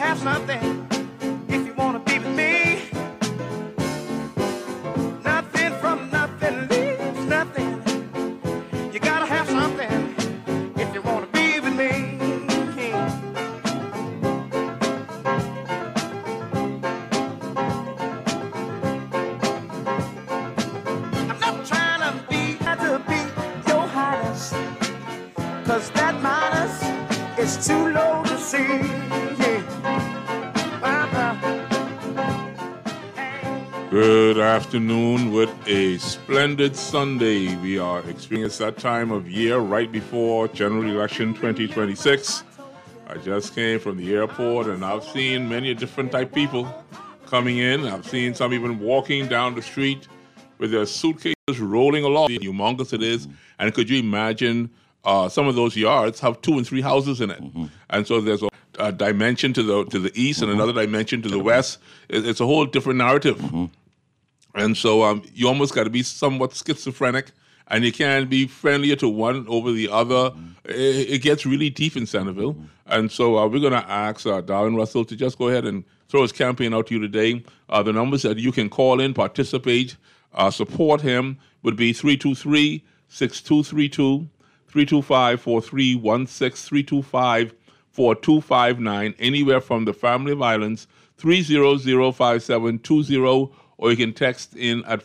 have something if you wanna be with me. Nothing from nothing leaves nothing. You gotta have something if you wanna be with me. I'm not trying to be your highness, 'cause that minus is too low to see. Good afternoon with a splendid Sunday. We are experiencing that time of year right before General Election 2026. I just came from the airport and I've seen many different type people coming in. I've seen some even walking down the street with their suitcases rolling along. Humongous it is. And could you imagine some of those yards have 2 and 3 houses in it? And so there's a dimension to the east and another dimension to the west. It's a whole different narrative. And so you almost got to be somewhat schizophrenic, and you can't be friendlier to one over the other. It gets really deep in Centerville. And so we're going to ask Darwin Russell to just go ahead and throw his campaign out to you today. The numbers that you can call in, participate, support him would be 323-6232, 325-4316, 325-4259, anywhere from the Family of Islands, 3005720, or you can text in at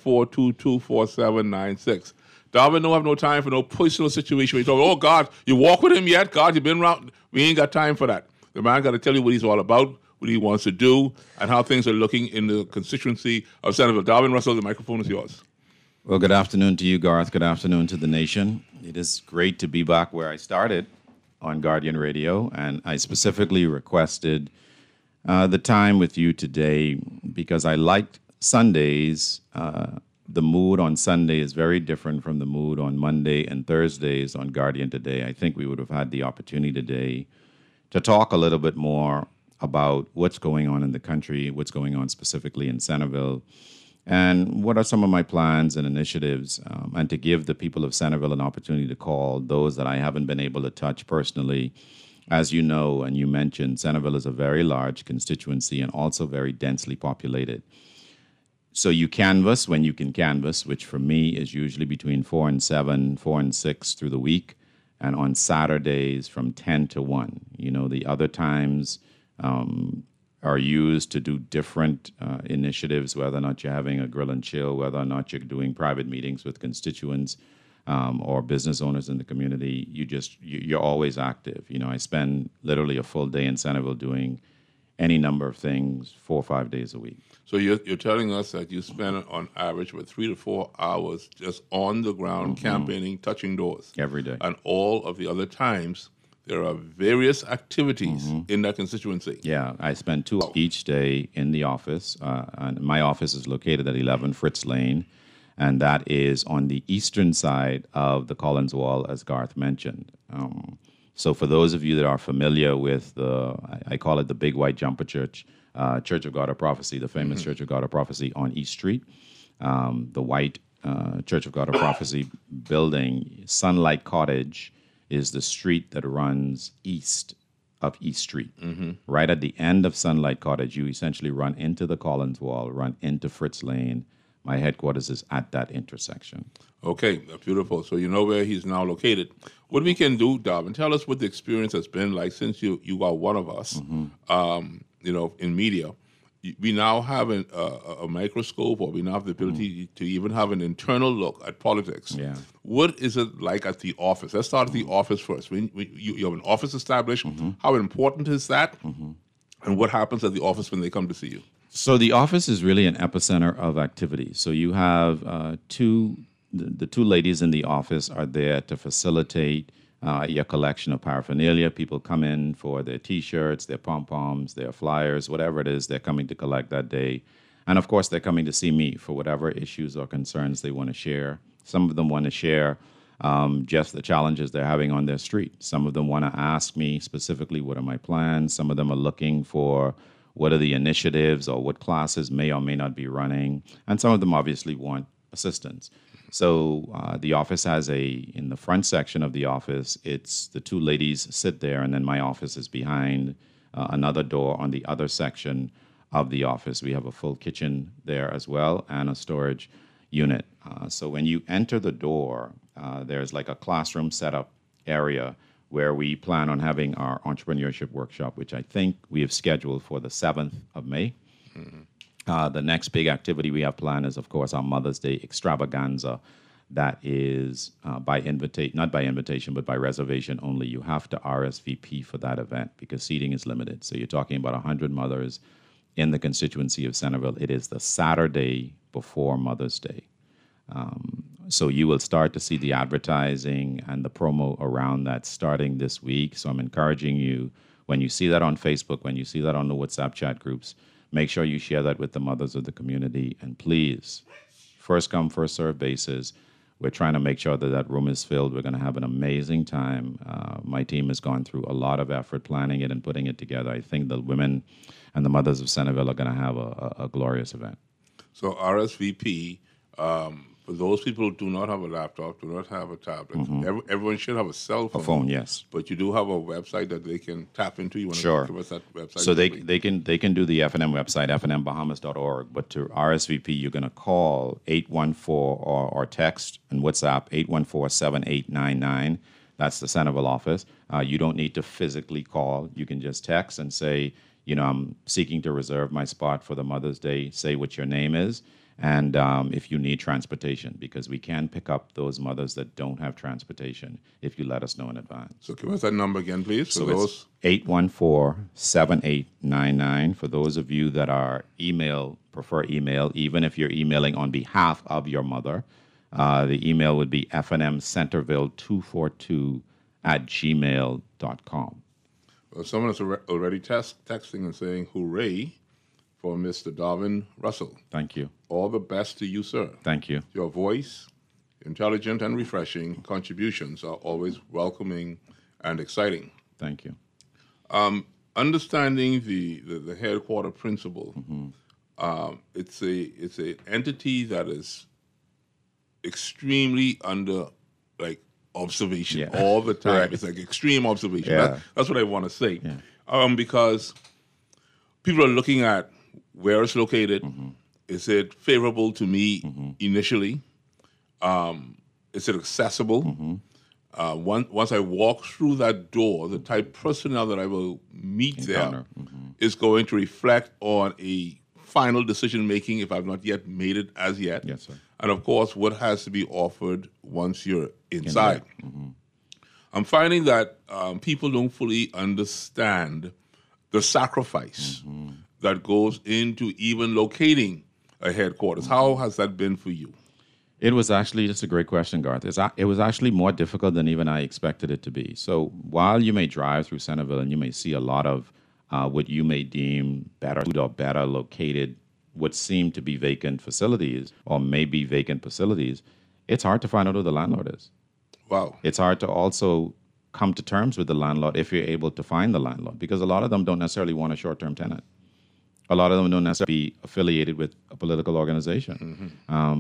422-4796. Darwin don't have no time for no personal situation. You talk, oh, God, you walk with him yet? God, you been around? We ain't got time for that. The man got to tell you what he's all about, what he wants to do, and how things are looking in the constituency of Centerville. Darwin Russell, the microphone is yours. Well, good afternoon to you, Garth. Good afternoon to the nation. It is great to be back where I started on Guardian Radio, and I specifically requested the time with you today because I liked Sundays. The mood on Sunday is very different from the mood on Monday and Thursdays on Guardian Today. I think we would have had the opportunity today to talk a little bit more about what's going on in the country, what's going on specifically in Centerville, and what are some of my plans and initiatives, and to give the people of Centerville an opportunity to call those that I haven't been able to touch personally. As you know, and you mentioned, Centerville is a very large constituency and also very densely populated. So you canvass when you can canvass, which for me is usually between 4 and 7, 4 and 6 through the week, and on Saturdays from 10 to 1. You know, the other times are used to do different initiatives, whether or not you're having a grill and chill, whether or not you're doing private meetings with constituents or business owners in the community. You're always active. You know, I spend literally a full day in Centerville doing any number of things 4 or 5 days a week. So you're telling us that you spend on average about 3 to 4 hours just on the ground campaigning, touching doors. Every day. And all of the other times, there are various activities in that constituency. Yeah, I spend 2 each day in the office. And my office is located at 11 Fritz Lane, and that is on the eastern side of the Collins Wall, as Garth mentioned. So for those of you that are familiar with I call it the Big White Jumper Church, Church of God of Prophecy, the famous Church of God of Prophecy on East Street, the white Church of God of Prophecy building, Sunlight Cottage, is the street that runs east of East Street. Right at the end of Sunlight Cottage, you essentially run into the Collins Wall, run into Fritz Lane. My headquarters is at that intersection. Okay, beautiful. So you know where he's now located. What we can do, Darwin, tell us what the experience has been like since you are one of us, you know, in media. We now have a microscope, or we now have the ability to even have an internal look at politics. Yeah. What is it like at the office? Let's start at the office first. You have an office established. How important is that? And what happens at the office when they come to see you? So the office is really an epicenter of activity. So you have the two ladies in the office are there to facilitate your collection of paraphernalia. People come in for their T-shirts, their pom-poms, their flyers, whatever it is they're coming to collect that day. And, of course, they're coming to see me for whatever issues or concerns they want to share. Some of them want to share just the challenges they're having on their street. Some of them want to ask me specifically, what are my plans? Some of them are looking for what are the initiatives or what classes may or may not be running. And some of them obviously want assistance. So the office has in the front section of the office, it's the two ladies sit there, and then my office is behind another door on the other section of the office. We have a full kitchen there as well and a storage unit. So when you enter the door, there's like a classroom setup area where we plan on having our entrepreneurship workshop, which I think we have scheduled for the 7th of May. The next big activity we have planned is, of course, our Mother's Day extravaganza. That is not by invitation, but by reservation only. You have to RSVP for that event because seating is limited. So you're talking about 100 mothers in the constituency of Centerville. It is the Saturday before Mother's Day. So you will start to see the advertising and the promo around that starting this week. So I'm encouraging you, when you see that on Facebook, when you see that on the WhatsApp chat groups, make sure you share that with the mothers of the community. And please, first come, first serve basis. We're trying to make sure that that room is filled. We're going to have an amazing time. My team has gone through a lot of effort planning it and putting it together. I think the women and the mothers of Centerville are going to have a glorious event. So RSVP, for those people who do not have a laptop, do not have a tablet, everyone should have a cell phone. A phone, yes. But you do have a website that they can tap into. You want Sure. to give us that website? So they can do the FNM website, fnmbahamas.org. But to RSVP, you're going to call 814 or text and WhatsApp 814-7899. That's the Centerville office. You don't need to physically call. You can just text and say, I'm seeking to reserve my spot for the Mother's Day. Say what your name is. And if you need transportation, because we can pick up those mothers that don't have transportation if you let us know in advance. So give us that number again, please. So it's 814-7899. For those of you that are prefer email, even if you're emailing on behalf of your mother, the email would be fnmcenterville242@gmail.com. Well, someone is already texting and saying, hooray for Mr. Darwin Russell. Thank you. All the best to you, sir. Thank you. Your voice, intelligent and refreshing contributions are always welcoming and exciting. Thank you. Understanding the headquarter principle, it's a entity that is extremely under observation all the time. Right. It's like extreme observation. Yeah. That's what I want to say. Yeah. Because people are looking at where it's located. Is it favorable to me initially? Is it accessible? Once I walk through that door, the type of personnel that I will meet there is going to reflect on a final decision making if I've not yet made it as yet. Yes, sir. And of course, what has to be offered once you're inside. I'm finding that people don't fully understand the sacrifice that goes into even locating a headquarters. How has that been for you? It was actually, just a great question, Garth. It was actually more difficult than even I expected it to be. So while you may drive through Centerville and you may see a lot of what you may deem better located, what seem to be vacant facilities or maybe vacant facilities, it's hard to find out who the landlord is. Wow. It's hard to also come to terms with the landlord if you're able to find the landlord, because a lot of them don't necessarily want a short-term tenant. A lot of them don't necessarily be affiliated with a political organization.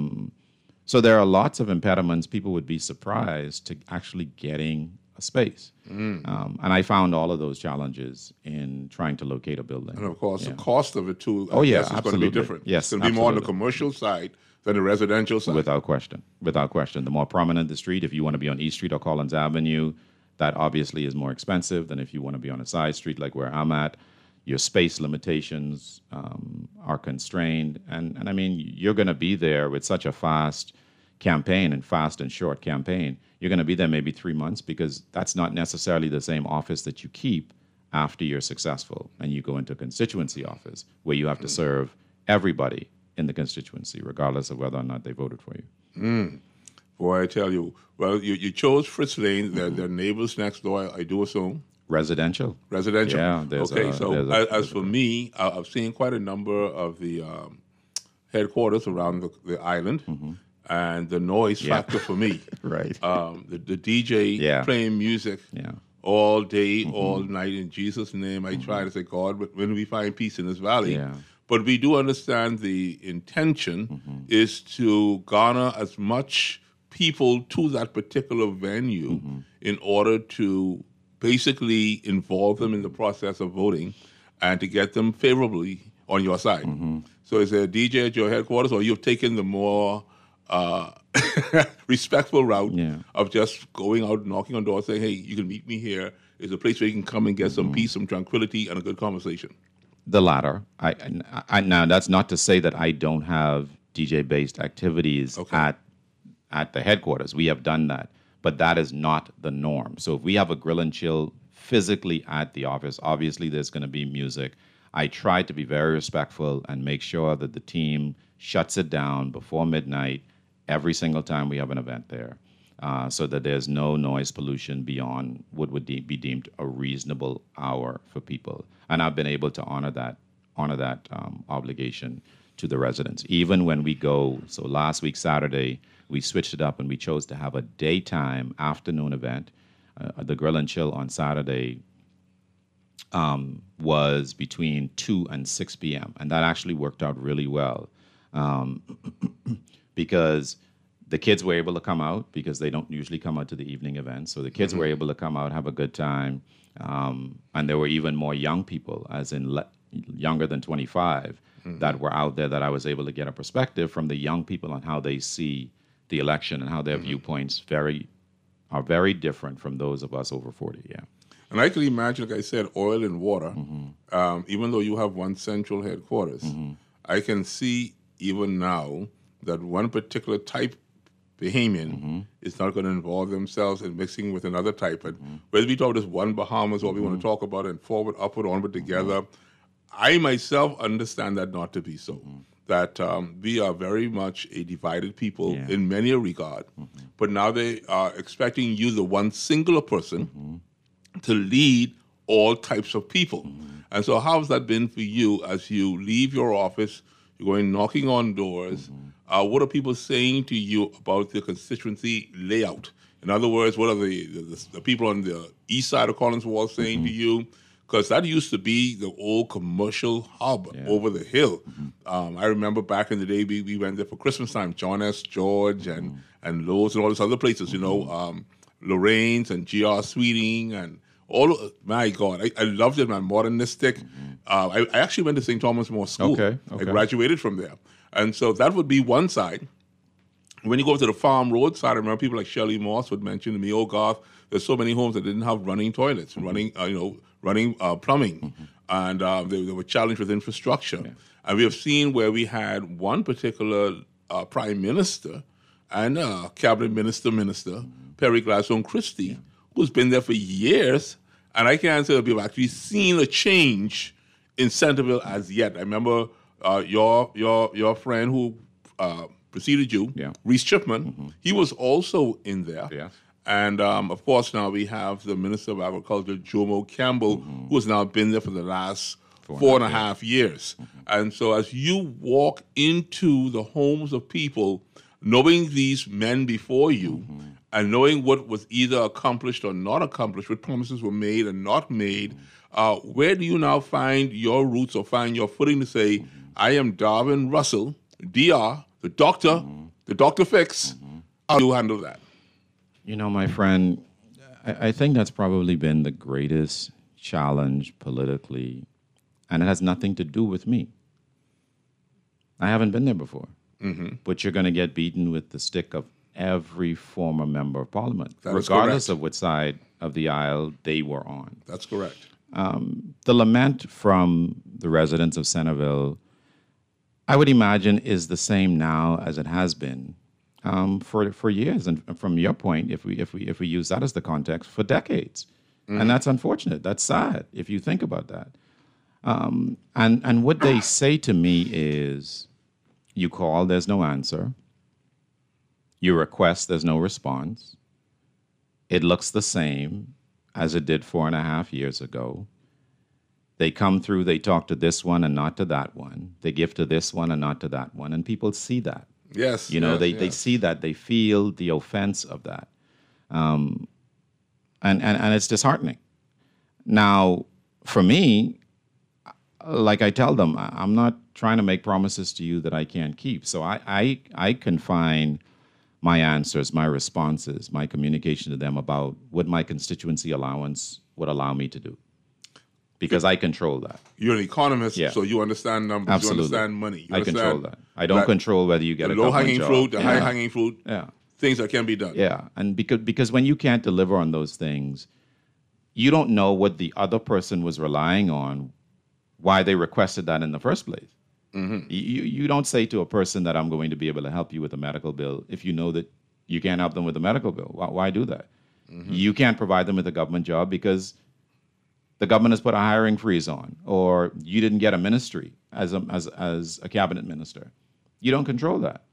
So there are lots of impediments. People would be surprised to actually getting a space. And I found all of those challenges in trying to locate a building. And of course, the cost of it too, I guess is going to be different. Yes, it's going to be more on the commercial side than the residential side. Without question. The more prominent the street, if you want to be on East Street or Collins Avenue, that obviously is more expensive than if you want to be on a side street like where I'm at. Your space limitations are constrained. And I mean, you're going to be there with such a fast campaign and fast and short campaign. You're going to be there maybe 3 months, because that's not necessarily the same office that you keep after you're successful and you go into a constituency office where you have to serve everybody in the constituency, regardless of whether or not they voted for you. Boy, I tell you, well, you chose Fritz Lane. They're neighbors next door, I do assume. Residential. Yeah. Okay, As for me, I've seen quite a number of the headquarters around the island, and the noise factor for me. Right. The DJ playing music all day, all night. In Jesus' name, I try to say, God, when do we find peace in this valley? Yeah. But we do understand the intention is to garner as much people to that particular venue in order to basically involve them in the process of voting and to get them favorably on your side. So is there a DJ at your headquarters, or you've taken the more respectful route of just going out, knocking on doors, saying, hey, you can meet me here. It's a place where you can come and get some peace, some tranquility, and a good conversation? The latter. Now, that's not to say that I don't have DJ-based activities at the headquarters. We have done that, but that is not the norm. So if we have a grill and chill physically at the office, obviously there's going to be music. I try to be very respectful and make sure that the team shuts it down before midnight every single time we have an event there, so that there's no noise pollution beyond what would be deemed a reasonable hour for people. And I've been able to honor that obligation to the residents. Even when we go, so last week, Saturday, we switched it up and we chose to have a daytime afternoon event. The Grill and Chill on Saturday was between 2 and 6 p.m. And that actually worked out really well because the kids were able to come out because they don't usually come out to the evening events. So the kids were able to come out, have a good time. And there were even more young people, as in younger than 25, that were out there that I was able to get a perspective from the young people on how they see the election and how their viewpoints are very different from those of us over 40, And I can imagine, like I said, oil and water, even though you have one central headquarters, I can see even now that one particular type Bahamian is not going to involve themselves in mixing with another type. And whether we talk this one Bahamas or we want to talk about it forward, upward, onward together, I myself understand that not to be so. That we are very much a divided people in many a regard. But now they are expecting you, the one singular person, to lead all types of people. And so how has that been for you as you leave your office, you're going knocking on doors? What are people saying to you about the constituency layout? In other words, what are the people on the east side of Collins Wall saying to you? Because that used to be the old commercial hub over the hill. I remember back in the day, we went there for Christmas time, John S. George and Lowe's and all these other places, Lorraine's and G.R. Sweeting and all. My God, I loved it, man. Modernistic. I actually went to St. Thomas More School. Okay. I graduated from there. And so that would be one side. When you go to the Farm Road side, I remember people like Shelley Moss would mention to me, oh, Garth, there's so many homes that didn't have running toilets, running plumbing, and they were challenged with infrastructure. And we have seen where we had one particular prime minister and cabinet minister, Perry Gladstone Christie, who's been there for years, and I can't say that we've actually seen a change in Centerville as yet. I remember your friend who preceded you, Reese Chipman, he was also in there. And, of course, now we have the Minister of Agriculture, Jomo Campbell, who has now been there for the last 4.5 years. And so as you walk into the homes of people, knowing these men before you and knowing what was either accomplished or not accomplished, what promises were made and not made, where do you now find your roots or find your footing to say, I am Darwin Russell, DR, the Dr. Fix. How do you handle that? My friend, I think that's probably been the greatest challenge politically, and it has nothing to do with me. I haven't been there before, but you're going to get beaten with the stick of every former member of parliament, regardless of which side of the aisle they were on. That's correct. The lament from the residents of Centerville, I would imagine, is the same now as it has been for years, and from your point, if we use that as the context, for decades, and that's unfortunate. That's sad if you think about that. And what they say to me is, you call, there's no answer. You request, there's no response. It looks the same as it did 4.5 years ago. They come through, they talk to this one and not to that one. They give to this one and not to that one, and people see that. Yes. They see that. They feel the offense of that. And it's disheartening. Now, for me, like I tell them, I'm not trying to make promises to you that I can't keep. So I confine my answers, my responses, my communication to them about what my constituency allowance would allow me to do, because I control that. You're an economist, Yeah. so you understand numbers, Absolutely. you understand money. You I control understand that. I don't control whether you get the a government low-hanging job. fruit, the Yeah. high-hanging fruit, Yeah. things that can be done. Yeah, and because when you can't deliver on those things, you don't know what the other person was relying on, why they requested that in the first place. You don't say to a person that I'm going to be able to help you with a medical bill if you know that you can't help them with a medical bill. Why do that? You can't provide them with a government job because the government has put a hiring freeze on, or you didn't get a ministry as a cabinet minister. You don't control that.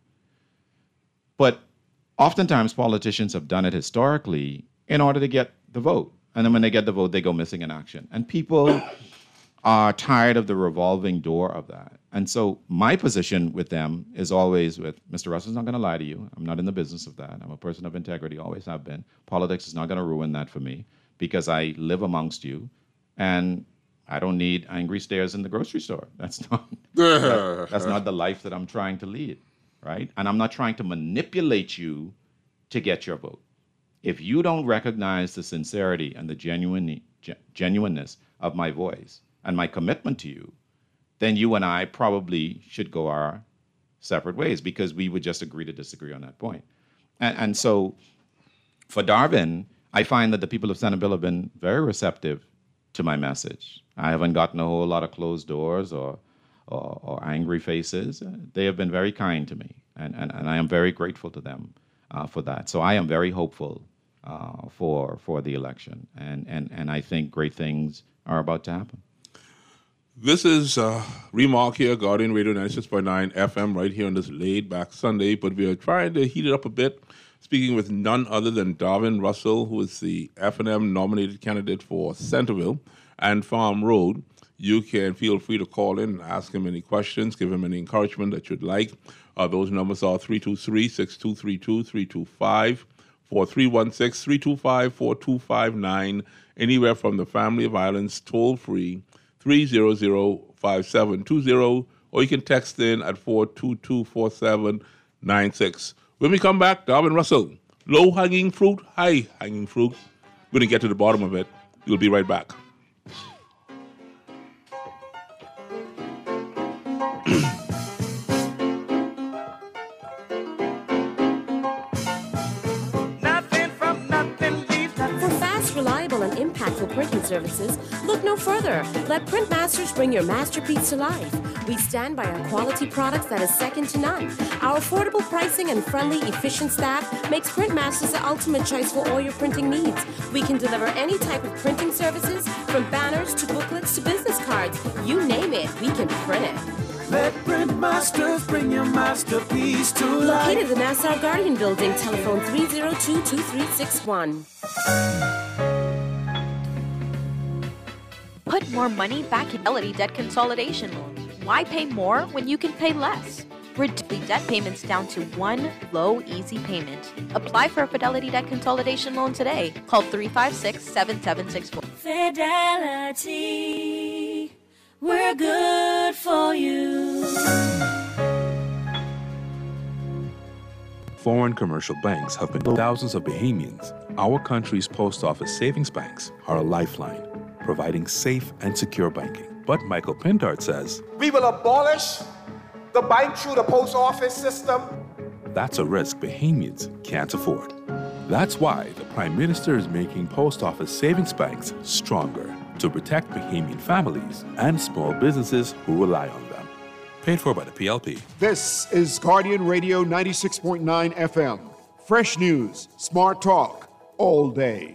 But oftentimes politicians have done it historically in order to get the vote. And then when they get the vote, they go missing in action. And people are tired of the revolving door of that. And so my position with them is always with, Mr. Russell's not going to lie to you. I'm not in the business of that. I'm a person of integrity, always have been. Politics is not going to ruin that for me because I live amongst you and I don't need angry stares in the grocery store. That's not the life that I'm trying to lead, right? And I'm not trying to manipulate you to get your vote. If you don't recognize the sincerity and the genuineness of my voice and my commitment to you, then you and I probably should go our separate ways because we would just agree to disagree on that point. And so for Darvin, I find that the people of Centerville have been very receptive to my message. I haven't gotten a whole lot of closed doors or angry faces. They have been very kind to me, and I am very grateful to them for that. So I am very hopeful for the election, and I think great things are about to happen. This is Remark here, Guardian Radio 96.9 FM, right here on this laid-back Sunday, but we are trying to heat it up a bit, speaking with none other than Darvin Russell, who is the F&M nominated candidate for Centerville and Farm Road. You can feel free to call in and ask him any questions, give him any encouragement that you'd like. Those numbers are 323-6232, 325-4316, 325-4259, anywhere from the Family of Islands, toll-free, 300-5720, or you can text in at 422-4796. When we come back, Darvin Russell, low-hanging fruit, high-hanging fruit. We're going to get to the bottom of it. We'll be right back. Impactful printing services, look no further. Let Printmasters bring your masterpiece to life. We stand by our quality products that is second to none. Our affordable pricing and friendly, efficient staff makes Printmasters the ultimate choice for all your printing needs. We can deliver any type of printing services, from banners to booklets to business cards. You name it, we can print it. Let Printmasters bring your masterpiece to life. Located in the Nassau Guardian Building, telephone 302-2361. Put more money back in Fidelity Debt Consolidation Loan. Why pay more when you can pay less? Reduce debt payments down to one low, easy payment. Apply for a Fidelity Debt Consolidation Loan today. Call 356-7764. Fidelity, we're good for you. Foreign commercial banks have been thousands of Bahamians. Our country's post office savings banks are a lifeline, providing safe and secure banking. But Michael Pindart says, we will abolish the bank through the post office system. That's a risk Bahamians can't afford. That's why the Prime Minister is making post office savings banks stronger to protect Bahamian families and small businesses who rely on them. Paid for by the PLP. This is Guardian Radio 96.9 FM. Fresh news, smart talk, all day.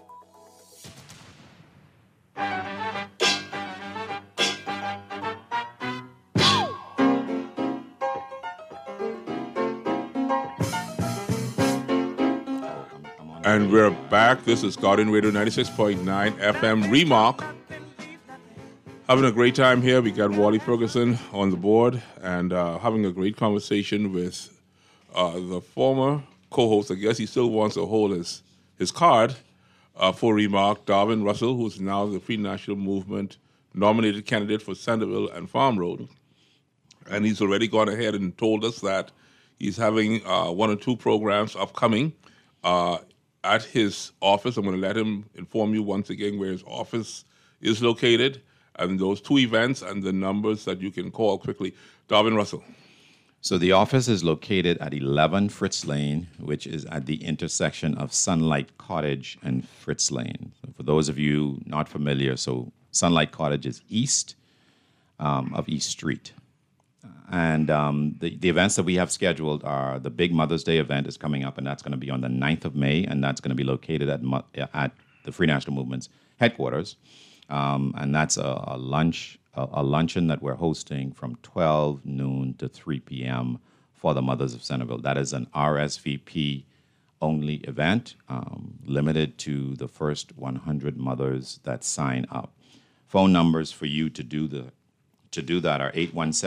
And we're back. This is Guardian Radio 96.9 FM Remark. Having a great time here. We got Wally Ferguson on the board and having a great conversation with the former co-host. I guess he still wants to hold his card for Remark, Darvin Russell, who's now the Free National Movement nominated candidate for Centerville and Farm Road. And he's already gone ahead and told us that he's having one or two programs upcoming at his office. I'm going to let him inform you once again where his office is located, and those two events and the numbers that you can call quickly. Darwin Russell. So the office is located at 11 Fritz Lane, which is at the intersection of Sunlight Cottage and Fritz Lane. So for those of you not familiar, so Sunlight Cottage is east of East Street. And the events that we have scheduled are the big Mother's Day event is coming up, and that's going to be on the 9th of May, and that's going to be located at the Free National Movement's headquarters. And that's a luncheon that we're hosting from 12 noon to 3 p.m. for the Mothers of Centerville. That is an RSVP-only event, limited to the first 100 mothers that sign up. Phone numbers for you to do that are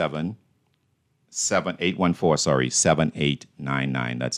814-7899. That's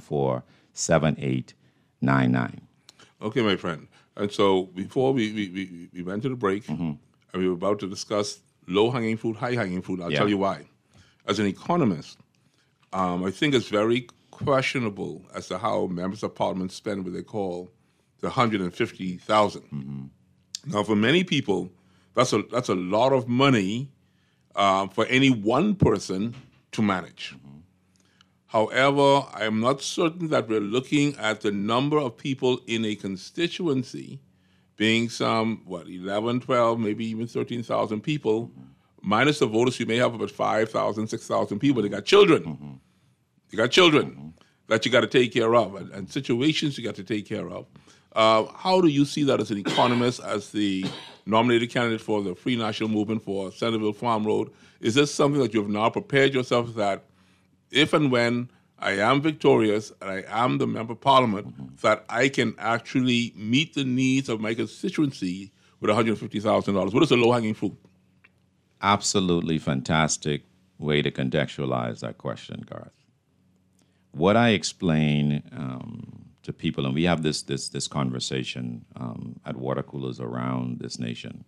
814-7899. Okay, my friend. And so before we went to the break, and we were about to discuss low-hanging fruit, high-hanging fruit. I'll tell you why. As an economist, I think it's very questionable as to how members of parliament spend what they call the $150,000. Now, for many people, that's a lot of money for any one person to manage. However, I am not certain that we're looking at the number of people in a constituency being some, 11, 12, maybe even 13,000 people, minus the voters. You may have about 5,000, 6,000 people. They got children. You got children that you got to take care of, and situations you got to take care of. How do you see that as an economist, as the nominated candidate for the Free National Movement for Centerville Farm Road? Is this something that you have now prepared yourself that if and when I am victorious and I am the member of parliament, that I can actually meet the needs of my constituency with $150,000? What is the low-hanging fruit? Absolutely fantastic way to contextualize that question, Garth. What I explain to people, and we have this conversation at water coolers around this nation,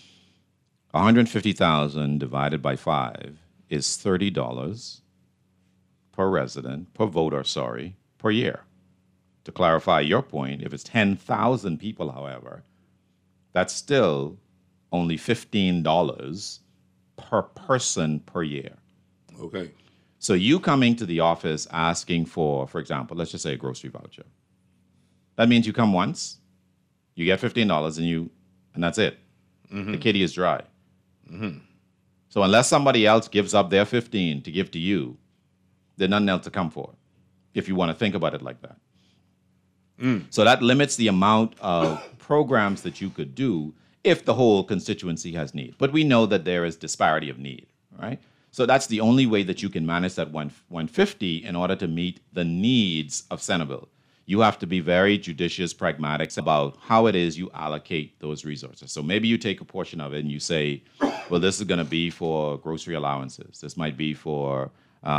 150,000 divided by 5 is $30 per resident, per voter, per year. To clarify your point, if it's 10,000 people, however, that's still only $15 per person per year. Okay. So you coming to the office asking for example, let's just say a grocery voucher. That means you come once, you get $15, and that's it. The kitty is dry. So unless somebody else gives up their $15 to give to you, there's nothing else to come for, if you want to think about it like that. So that limits the amount of programs that you could do if the whole constituency has need. But we know that there is disparity of need, right? So that's the only way that you can manage that 150 in order to meet the needs of Centerville. You have to be very judicious, pragmatic about how it is you allocate those resources. So maybe you take a portion of it and you say, well, this is going to be for grocery allowances. This might be for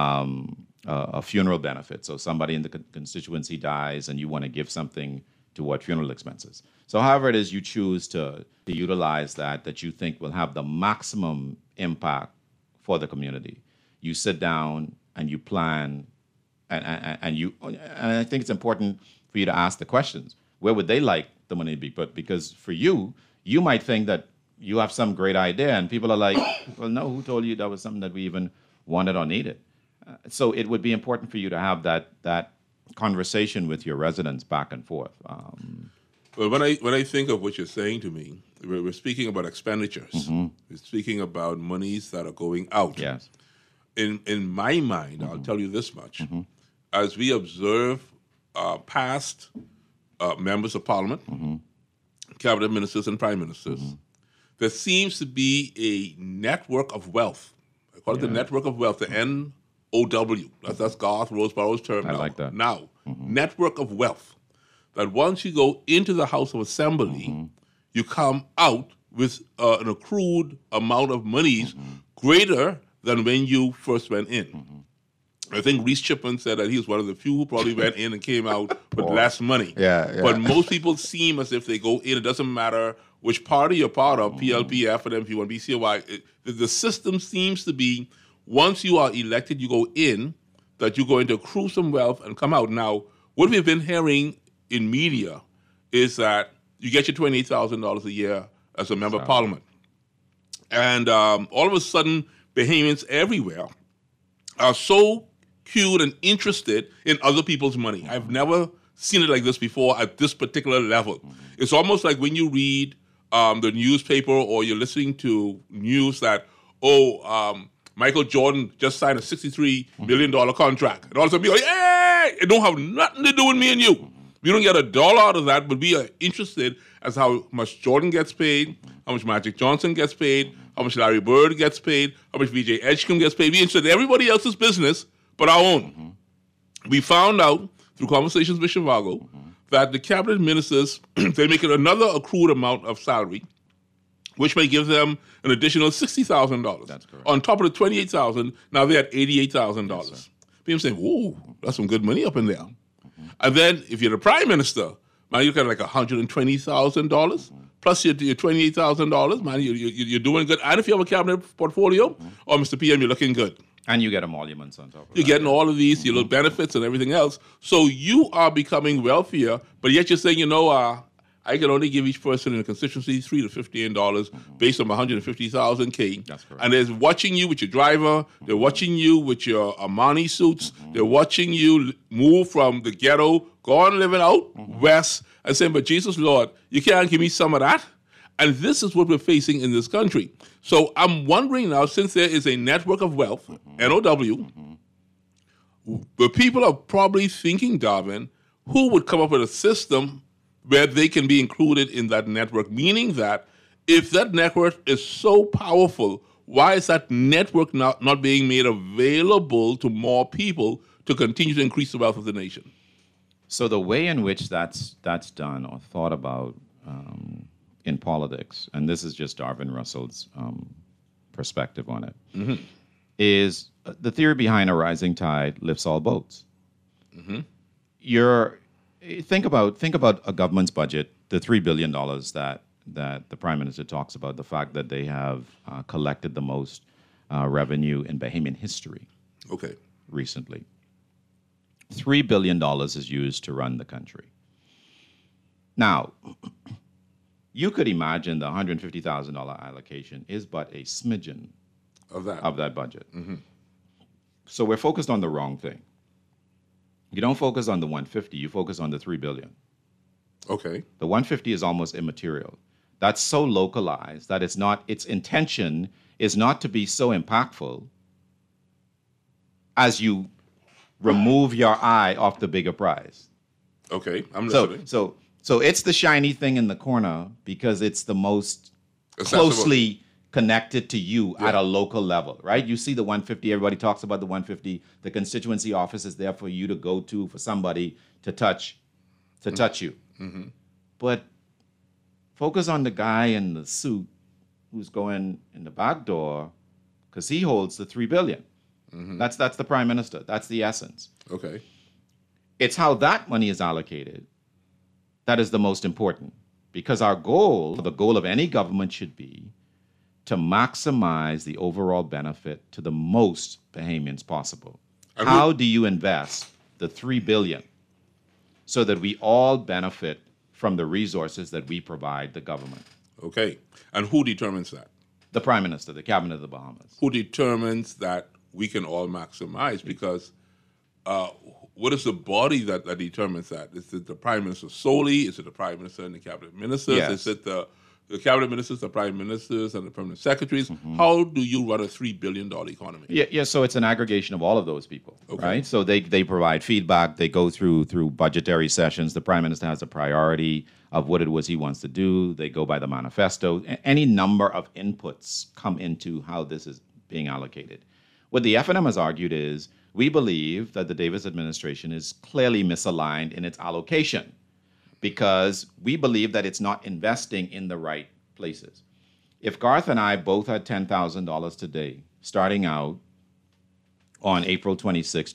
a funeral benefit. So somebody in the constituency dies and you want to give something toward funeral expenses. So however it is you choose to utilize that you think will have the maximum impact for the community, you sit down and you plan, and I think it's important for you to ask the questions. Where would they like the money to be put? Because for you might think that you have some great idea, and people are like, well, no, who told you that was something that we even wanted or needed? So it would be important for you to have that conversation with your residents back and forth. Well, when I think of what you're saying to me, we're speaking about expenditures. We're speaking about monies that are going out. Yes. In my mind, I'll tell you this much. As we observe past members of parliament, cabinet ministers and prime ministers, there seems to be a network of wealth. I call it the network of wealth, the NOW. That's Garth Rosebarrow's term now. I like that. Now, network of wealth. That once you go into the House of Assembly, you come out with an accrued amount of monies greater than when you first went in. I think Reese Chipman said that he was one of the few who probably went in and came out with less money. Yeah. But most people seem as if they go in, it doesn't matter which party you're part of, PLP, FNM, BCY. The system seems to be, once you are elected, you go in, that you're going to accrue some wealth and come out. Now, what we've been hearing in media is that you get your $28,000 a year as a member of parliament. And all of a sudden, Bahamians everywhere are so cued and interested in other people's money. I've never seen it like this before at this particular level. It's almost like when you read the newspaper or you're listening to news that, Michael Jordan just signed a $63 million contract. And all of a sudden, be like, hey, it don't have nothing to do with me and you. We don't get a dollar out of that, but we are interested as how much Jordan gets paid, how much Magic Johnson gets paid, how much Larry Bird gets paid, how much VJ Edgecombe gets paid. We're interested in everybody else's business but our own. We found out through conversations with Zhivago that the cabinet ministers, they make another accrued amount of salary, which may give them an additional $60,000. That's correct. On top of the $28,000, now they're at $88,000. Yes, people saying, whoa, that's some good money up in there. And then if you're the prime minister, man, you got like $120,000 plus your $28,000, man, you're doing good. And if you have a cabinet portfolio, Mr. PM, you're looking good. And you get emoluments on top of that. You're getting all of these, your little benefits and everything else. So you are becoming wealthier, but yet you're saying, I can only give each person in the constituency $3 to $15 based on $150,000. That's correct. And they're watching you with your driver. They're watching you with your Armani suits. They're watching you move from the ghetto, go on living out west, and saying, but Jesus, Lord, you can't give me some of that? And this is what we're facing in this country. So I'm wondering now, since there is a network of wealth, NOW, the people are probably thinking, Darvin, who would come up with a system where they can be included in that network, meaning that if that network is so powerful, why is that network not being made available to more people to continue to increase the wealth of the nation? So the way in which that's done or thought about in politics, and this is just Darvin Russell's perspective on it, is the theory behind a rising tide lifts all boats. Think about a government's budget, the $3 billion that the Prime Minister talks about, the fact that they have collected the most revenue in Bahamian history. Recently. $3 billion is used to run the country. Now, you could imagine the $150,000 allocation is but a smidgen of that budget. So we're focused on the wrong thing. You don't focus on the 150, you focus on the 3 billion. Okay. The 150 is almost immaterial. That's so localized that its intention is not to be so impactful as you remove your eye off the bigger prize. Okay, I'm listening. So it's the shiny thing in the corner because it's the most accessible, closely connected to you at a local level, right? You see the 150, everybody talks about the 150. The constituency office is there for you to go to, for somebody to touch you. But focus on the guy in the suit who's going in the back door because he holds the $3 billion. That's the prime minister. That's the essence. Okay. It's how that money is allocated that is the most important, because the goal of any government should be to maximize the overall benefit to the most Bahamians possible. How do you invest the $3 billion so that we all benefit from the resources that we provide the government? Okay. And who determines that? The Prime Minister, the Cabinet of the Bahamas. Who determines that we can all maximize? Because what is the body that determines that? Is it the Prime Minister solely? Is it the Prime Minister and the Cabinet Ministers? Yes. Is it the Cabinet Ministers, the Prime Ministers, and the Permanent Secretaries? How do you run a $3 billion economy? Yeah, so it's an aggregation of all of those people, right? So they provide feedback. They go through budgetary sessions. The Prime Minister has a priority of what it was he wants to do. They go by the manifesto. Any number of inputs come into how this is being allocated. What the FNM has argued is, we believe that the Davis administration is clearly misaligned in its allocation because we believe that it's not investing in the right places. If Garth and I both had $10,000 today, starting out on April 26,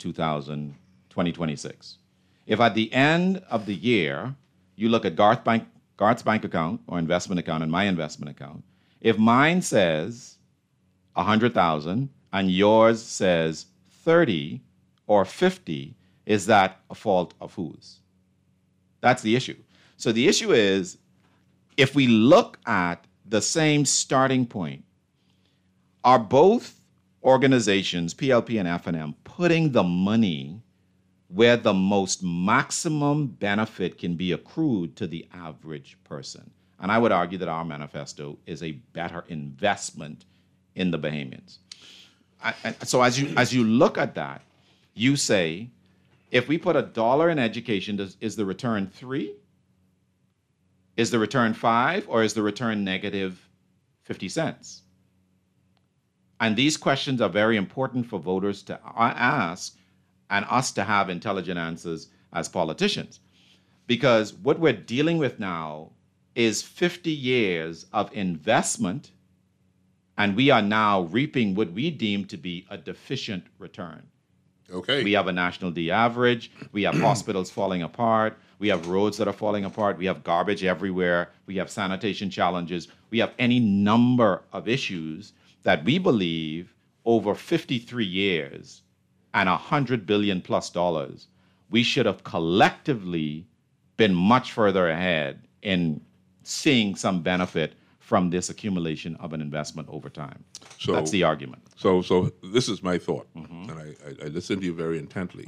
2026, if at the end of the year you look at Garth's bank account or investment account and my investment account, if mine says 100,000 and yours says 30 or 50, is that a fault of whose? That's the issue. So the issue is, if we look at the same starting point, are both organizations, PLP and F&M, putting the money where the most maximum benefit can be accrued to the average person? And I would argue that our manifesto is a better investment in the Bahamians. So as you look at that, you say, if we put $1 in education, is the return 3? Is the return 5? Or is the return negative 50 cents? And these questions are very important for voters to ask and us to have intelligent answers as politicians. Because what we're dealing with now is 50 years of investment, and we are now reaping what we deem to be a deficient return. Okay. We have a national D average. We have hospitals falling apart. We have roads that are falling apart. We have garbage everywhere. We have sanitation challenges. We have any number of issues that we believe over 53 years and $100 billion plus, we should have collectively been much further ahead in seeing some benefit from this accumulation of an investment over time. So that's the argument. So this is my thought, and I listened to you very intently.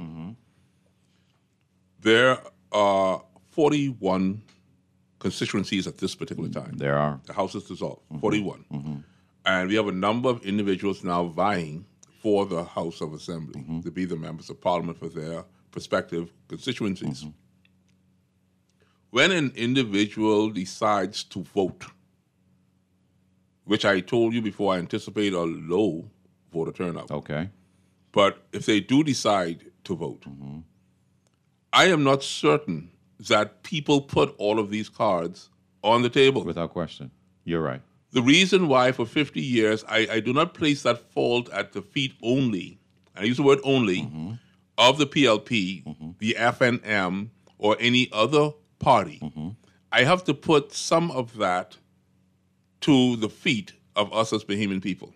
There are 41 constituencies at this particular time. There are. The House is dissolved, 41. And we have a number of individuals now vying for the House of Assembly to be the members of Parliament for their prospective constituencies. When an individual decides to vote, which I told you before, I anticipate a low voter turnout. Okay. But if they do decide to vote, I am not certain that people put all of these cards on the table. Without question. You're right. The reason why for 50 years I do not place that fault at the feet only, I use the word only, of the PLP, the FNM, or any other party. I have to put some of that to the feet of us as Bahamian people.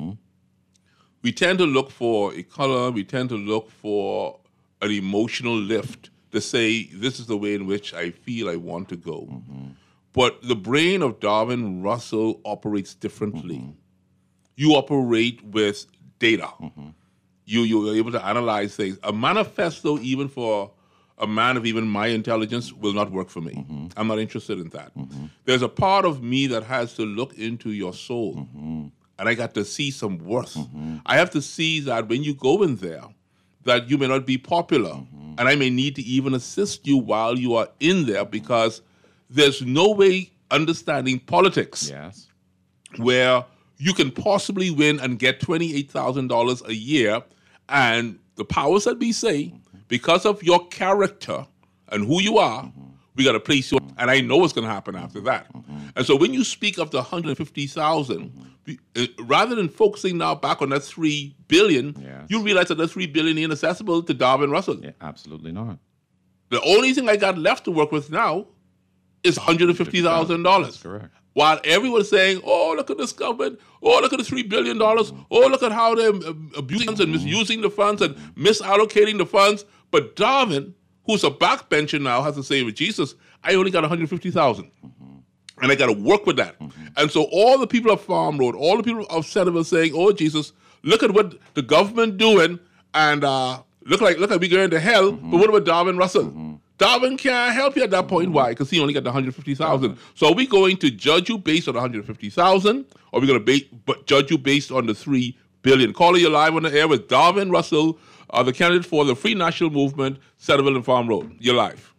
We tend to look for a color, we tend to look for an emotional lift to say, this is the way in which I feel I want to go. But the brain of Darvin Russell operates differently. You operate with data. You're able to analyze things. A manifesto, even for a man of even my intelligence, will not work for me. I'm not interested in that. There's a part of me that has to look into your soul, and I got to see some worth. I have to see that when you go in there, that you may not be popular, and I may need to even assist you while you are in there, because there's no way understanding politics where you can possibly win and get $28,000 a year, and the powers that be say, because of your character and who you are, we got to place you, and I know what's going to happen after that. And so when you speak of the 150,000, rather than focusing now back on that $3 billion, you realize that that $3 billion is inaccessible to Darvin Russell. Absolutely not. The only thing I got left to work with now is $150,000. That's correct. While everyone's saying, oh, look at this government, oh, look at the $3 billion, oh, look at how they're abusing and misusing the funds and misallocating the funds. But Darvin, who's a backbencher now, has to say with Jesus, I only got $150,000. And I got to work with that. And so all the people of Farm Road, all the people of Centerville saying, oh, Jesus, look at what the government doing, and look like we going to hell, but what about Darvin Russell? Darvin can't help you at that point. Why? Because he only got the $150,000. So are we going to judge you based on the $150,000, or are we going to judge you based on the $3 billion? Caller, you're live on the air with Darvin Russell, the candidate for the Free National Movement, Centerville and Farm Road. You're live.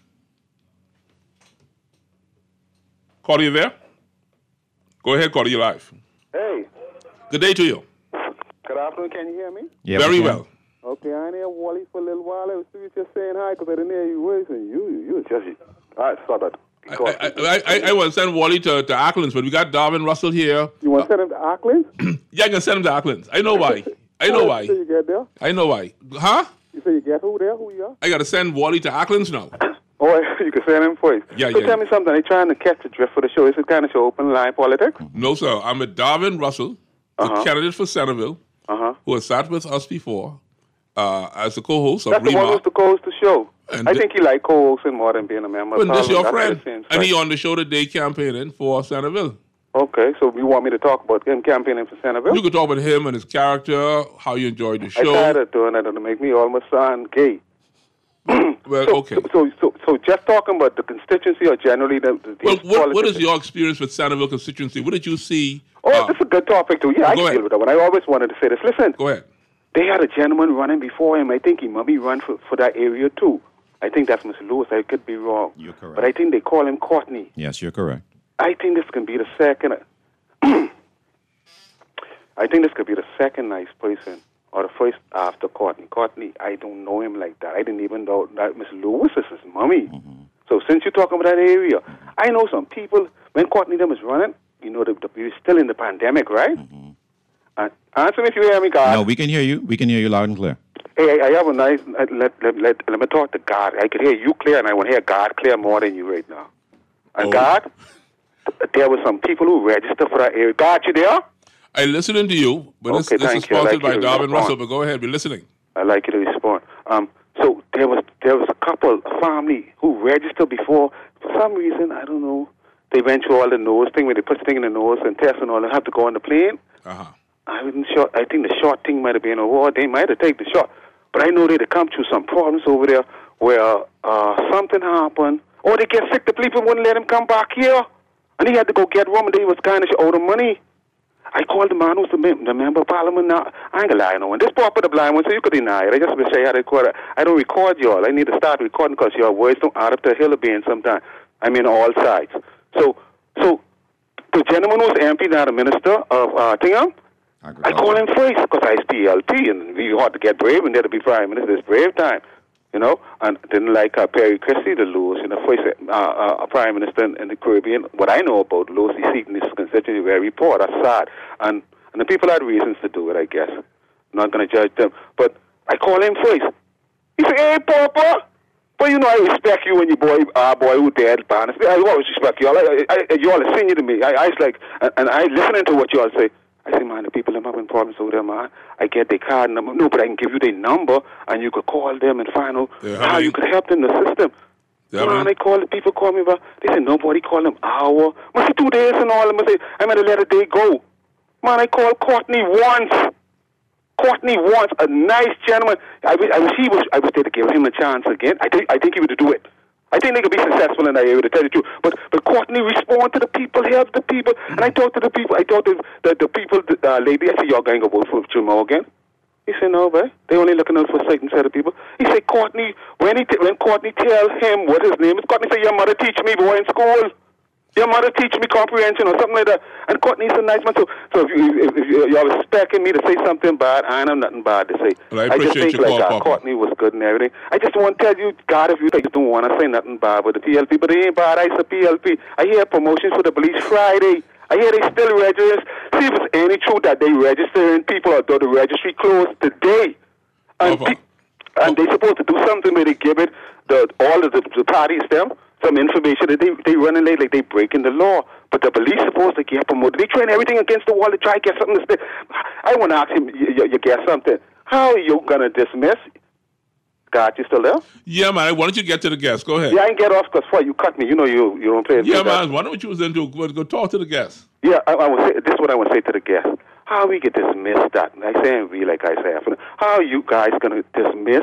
Caller, you there? Go ahead, caller, you're live. Hey. Good day to you. Good afternoon. Can you hear me? Yeah, very well. Okay, I ain't hear Wally for a little while. I was just saying hi because I didn't hear you voice, and you just... All right, stop that. I want to send Wally to Acklands, but we got Darvin Russell here. You want to send him to Acklands? Yeah, I can send him to Acklands. I know why. I know why. You say you get there? I know why. Huh? You say you get who there? Who you are? I got to send Wally to Acklands now. Oh, you can send him first. Yeah, so tell me something. Are you trying to catch the drift for the show? Is it kind of show open line politics? No, sir. I'm with Darvin Russell, the candidate for Centerville, who has sat with us before as the co-host of That's the one who's the co-host of the show. And I think he liked co-hosting more than being a member. But this your That's friend, the same and he side. on the show today campaigning for Centerville. Okay, so you want me to talk about him campaigning for Centerville? You could talk about him and his character, how you enjoyed the I show. tried to doing that to make me almost sound gay. Well, okay. So just talking about the constituency or generally the Well, what is politicians? your experience with Centerville constituency? What did you see? Oh, this is a good topic too. Yeah, I go can ahead. deal with that one. I always wanted to say this. Listen. Go ahead. They had a gentleman running before him. I think he maybe run for that area too. I think that's Mr. Lewis. I could be wrong. You're correct. But I think they call him Courtney. Yes, you're correct. I think this can be the second. I think this could be the second nice person or the first after Courtney. Courtney, I don't know him like that. I didn't even know that Mr. Lewis is his mommy. So since you're talking about that area, I know some people, when Courtney them was running, you know, we're still in the pandemic, right? Answer me if you hear me, God. No, we can hear you. We can hear you loud and clear. Hey, I have a nice, let me talk to God. I could hear you clear, and I want to hear God clear more than you right now. And God, there were some people who registered for that area. God, you there? I'm listening to you, but Okay, this is thank you. I sponsored like by you to Darwin respond. Russell, but go ahead, we're listening. I like you to respond. So there was a couple, a family who registered before. For some reason, I don't know, they went through all the nose thing where they put the thing in the nose and test and all. They have to go on the plane. Uh-huh. I wasn't sure. I think the shot thing might have been a war. They might have taken the shot. But I know they'd come through some problems over there where something happened. Or they get sick. The people wouldn't let him come back here. And he had to go get one, and they was kind of owed him money. I called the man who's the member of parliament now. I ain't gonna lie, no one. This part of the blind one, so you could deny it. I just want to say how to record it. I don't record y'all. I need to start recording because your words don't add up to a hill of being sometimes. I mean, all sides. So the gentleman who's MP now, the minister of Tingham, I call him first because I is PLP, and we ought to get brave, and there to be prime minister. It's brave time, you know. And didn't like Perry Christie, the Lewis, you know, first prime minister in the Caribbean. What I know about Lewis, he's seeking this constituency very poor. That's sad, and the people had reasons to do it. I guess I'm not going to judge them, but I call him first. He said, "Hey, Papa." But you know, I respect you and your boy who dead, man. I always respect y'all. Y'all are senior to me. I was like, and I listening to what y'all say. I say, man, the people them having problems over there, man. I get their card number. No, but I can give you their number, and you could call them and find out how you could help them in the system. Man, people call me back. They say, nobody call them hour. I say, 2 days and all. I say, I'm going to let a day go. Man, I called Courtney once. Courtney wants a nice gentleman. I wish I was there to give him a chance again. I think he would do it. I think they could be successful in that area, to tell you the truth. But Courtney respond to the people, help the people. And I talked to the people. I talked to the people, lady. I said, y'all going to vote for Jim Morgan? He said, no, but they only looking out for a certain set of people. He said, Courtney, when Courtney tell him what his name is, Courtney said, your mother teach me, boy, in school. Your mother teach me comprehension or something like that. And Courtney's a nice man. So if you're expecting me to say something bad, I ain't have nothing bad to say. Well, I just think your call, Papa. Courtney was good and everything. I just want to tell you, God, if you don't want to say nothing bad with the PLP, but it ain't bad. I said PLP. I hear promotions for the police Friday. I hear they still register. See if it's any truth that they registering people or the registry closed today. And they supposed to do something where they give it all of the parties them some information that they running late, like they breaking the law. But the police supposed to get promoted. They train everything against the wall to try to get something to stay. I want to ask him, you get something. How are you going to dismiss? God, you still there? Yeah, man. Why don't you get to the guest? Go ahead. Yeah, I can get off because you cut me. You know you don't play. Yeah, man. Why don't you then go talk to the guest? Yeah, I will say, this is what I want to say to the guest. How we get dismissed that? And I say and we, like I say, how are you guys going to dismiss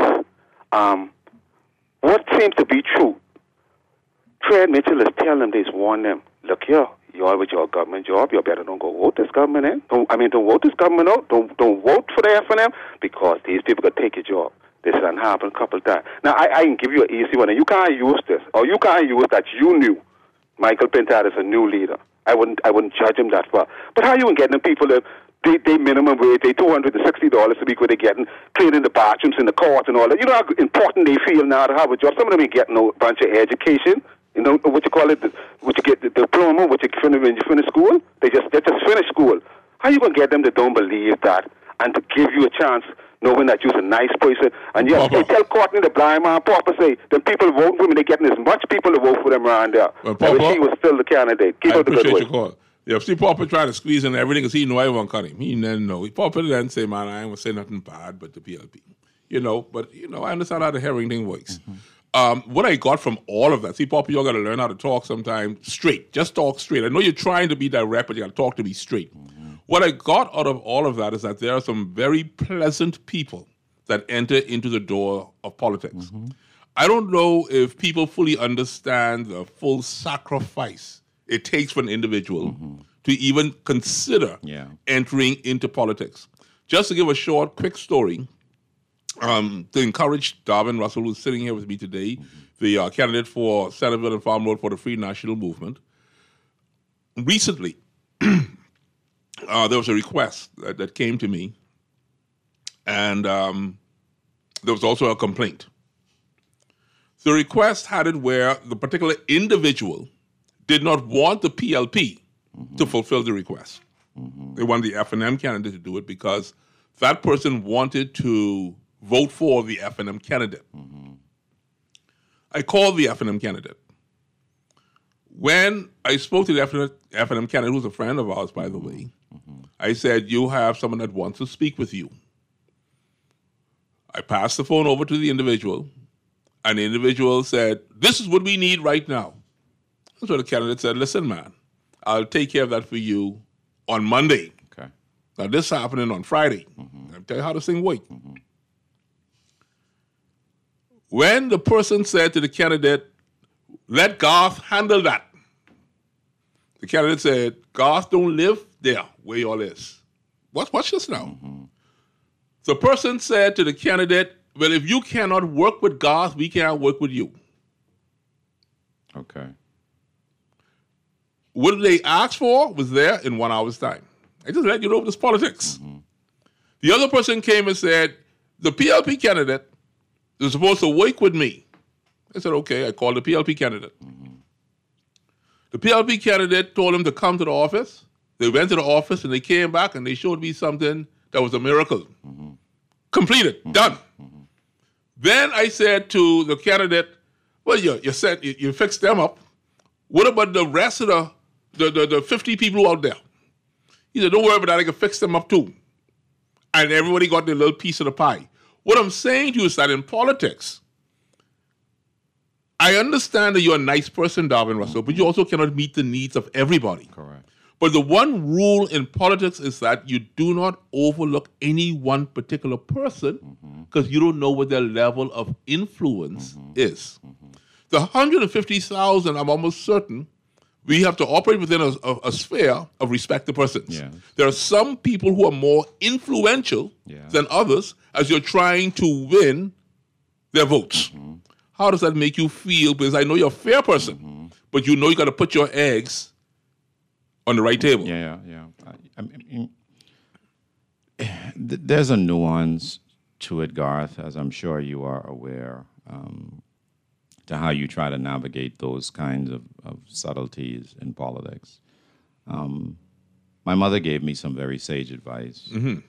what seems to be true? Fred Mitchell is telling them, they warn them, look here, you're with your government job, you better don't go vote this government in. Don't vote this government out. Don't vote for the FNM because these people could take your job. This done happened a couple of times. Now, I can give you an easy one, and you can't use this, or you can't use that you knew Michael Pintard is a new leader. I wouldn't judge him that far. But how you can get them people that they minimum wage, they $260 a week where they getting cleaning the bathrooms in the courts and all that. You know how important they feel now to have a job. Some of them ain't getting a bunch of education. You know what you call it? What you get the diploma? What you finish when you finish school? They just finish school. How you gonna get them that don't believe that and to give you a chance, knowing that you're a nice person? And yes, they tell Courtney the blind man, Papa say the people vote for him. They getting as much people to vote for them around there. Well, Papa, he was still the candidate. Keep up the good appreciate work. your call. Yeah, see, Papa trying to squeeze in everything because he know I won't cut him. He didn't know. Papa didn't say, man, I ain't gonna say nothing bad, but the PLP. You know, but I understand how the herring thing works. what I got from all of that, see, Papa, you got to learn how to talk sometimes straight. Just talk straight. I know you're trying to be direct, but you got to talk to me straight. What I got out of all of that is that there are some very pleasant people that enter into the door of politics. I don't know if people fully understand the full sacrifice it takes for an individual to even consider entering into politics. Just to give a short, quick story, to encourage Darvin Russell, who's sitting here with me today, the candidate for Centerville and Farm Road for the Free National Movement. Recently, there was a request that came to me, and there was also a complaint. The request had it where the particular individual did not want the PLP to fulfill the request. They wanted the F&M candidate to do it because that person wanted to vote for the F&M candidate. I called the F&M candidate. When I spoke to the F&M candidate, who's a friend of ours, by the way, I said, you have someone that wants to speak with you. I passed the phone over to the individual, and the individual said, this is what we need right now. So the candidate said, listen, man, I'll take care of that for you on Monday. Okay. Now, this happening on Friday. I'll tell you how this thing works. When the person said to the candidate, let Garth handle that, the candidate said, Garth don't live there where y'all is. Watch this now. The person said to the candidate, well, if you cannot work with Garth, we can't work with you. Okay. What they asked for was there in 1 hour's time. I just let you know this politics. The other person came and said, the PLP candidate is supposed to work with me. I said, okay. I called the PLP candidate. The PLP candidate told him to come to the office. They went to the office and they came back and they showed me something that was a miracle. Completed, done. Then I said to the candidate, well, you said you fixed them up. What about the rest of the 50 people out there? He said, don't worry about that, I can fix them up too. And everybody got their little piece of the pie. What I'm saying to you is that in politics, I understand that you're a nice person, Darvin Russell, but you also cannot meet the needs of everybody. Correct. But the one rule in politics is that you do not overlook any one particular person because you don't know what their level of influence is. The 150,000, I'm almost certain, we have to operate within a sphere of respected persons. Yeah. There are some people who are more influential than others as you're trying to win their votes. How does that make you feel? Because I know you're a fair person, but you know you got to put your eggs on the right table. Yeah. I mean, there's a nuance to it, Garth, as I'm sure you are aware, to how you try to navigate those kinds of subtleties in politics. My mother gave me some very sage advice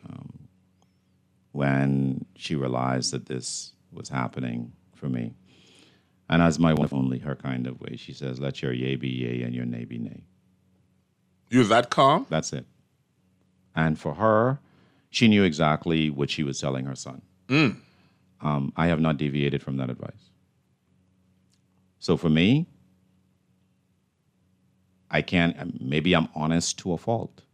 when she realized that this was happening for me. And as my wife, only her kind of way, she says, let your yea be yea and your nay be nay. You're that calm? That's it. And for her, she knew exactly what she was telling her son. I have not deviated from that advice. So for me, maybe I'm honest to a fault.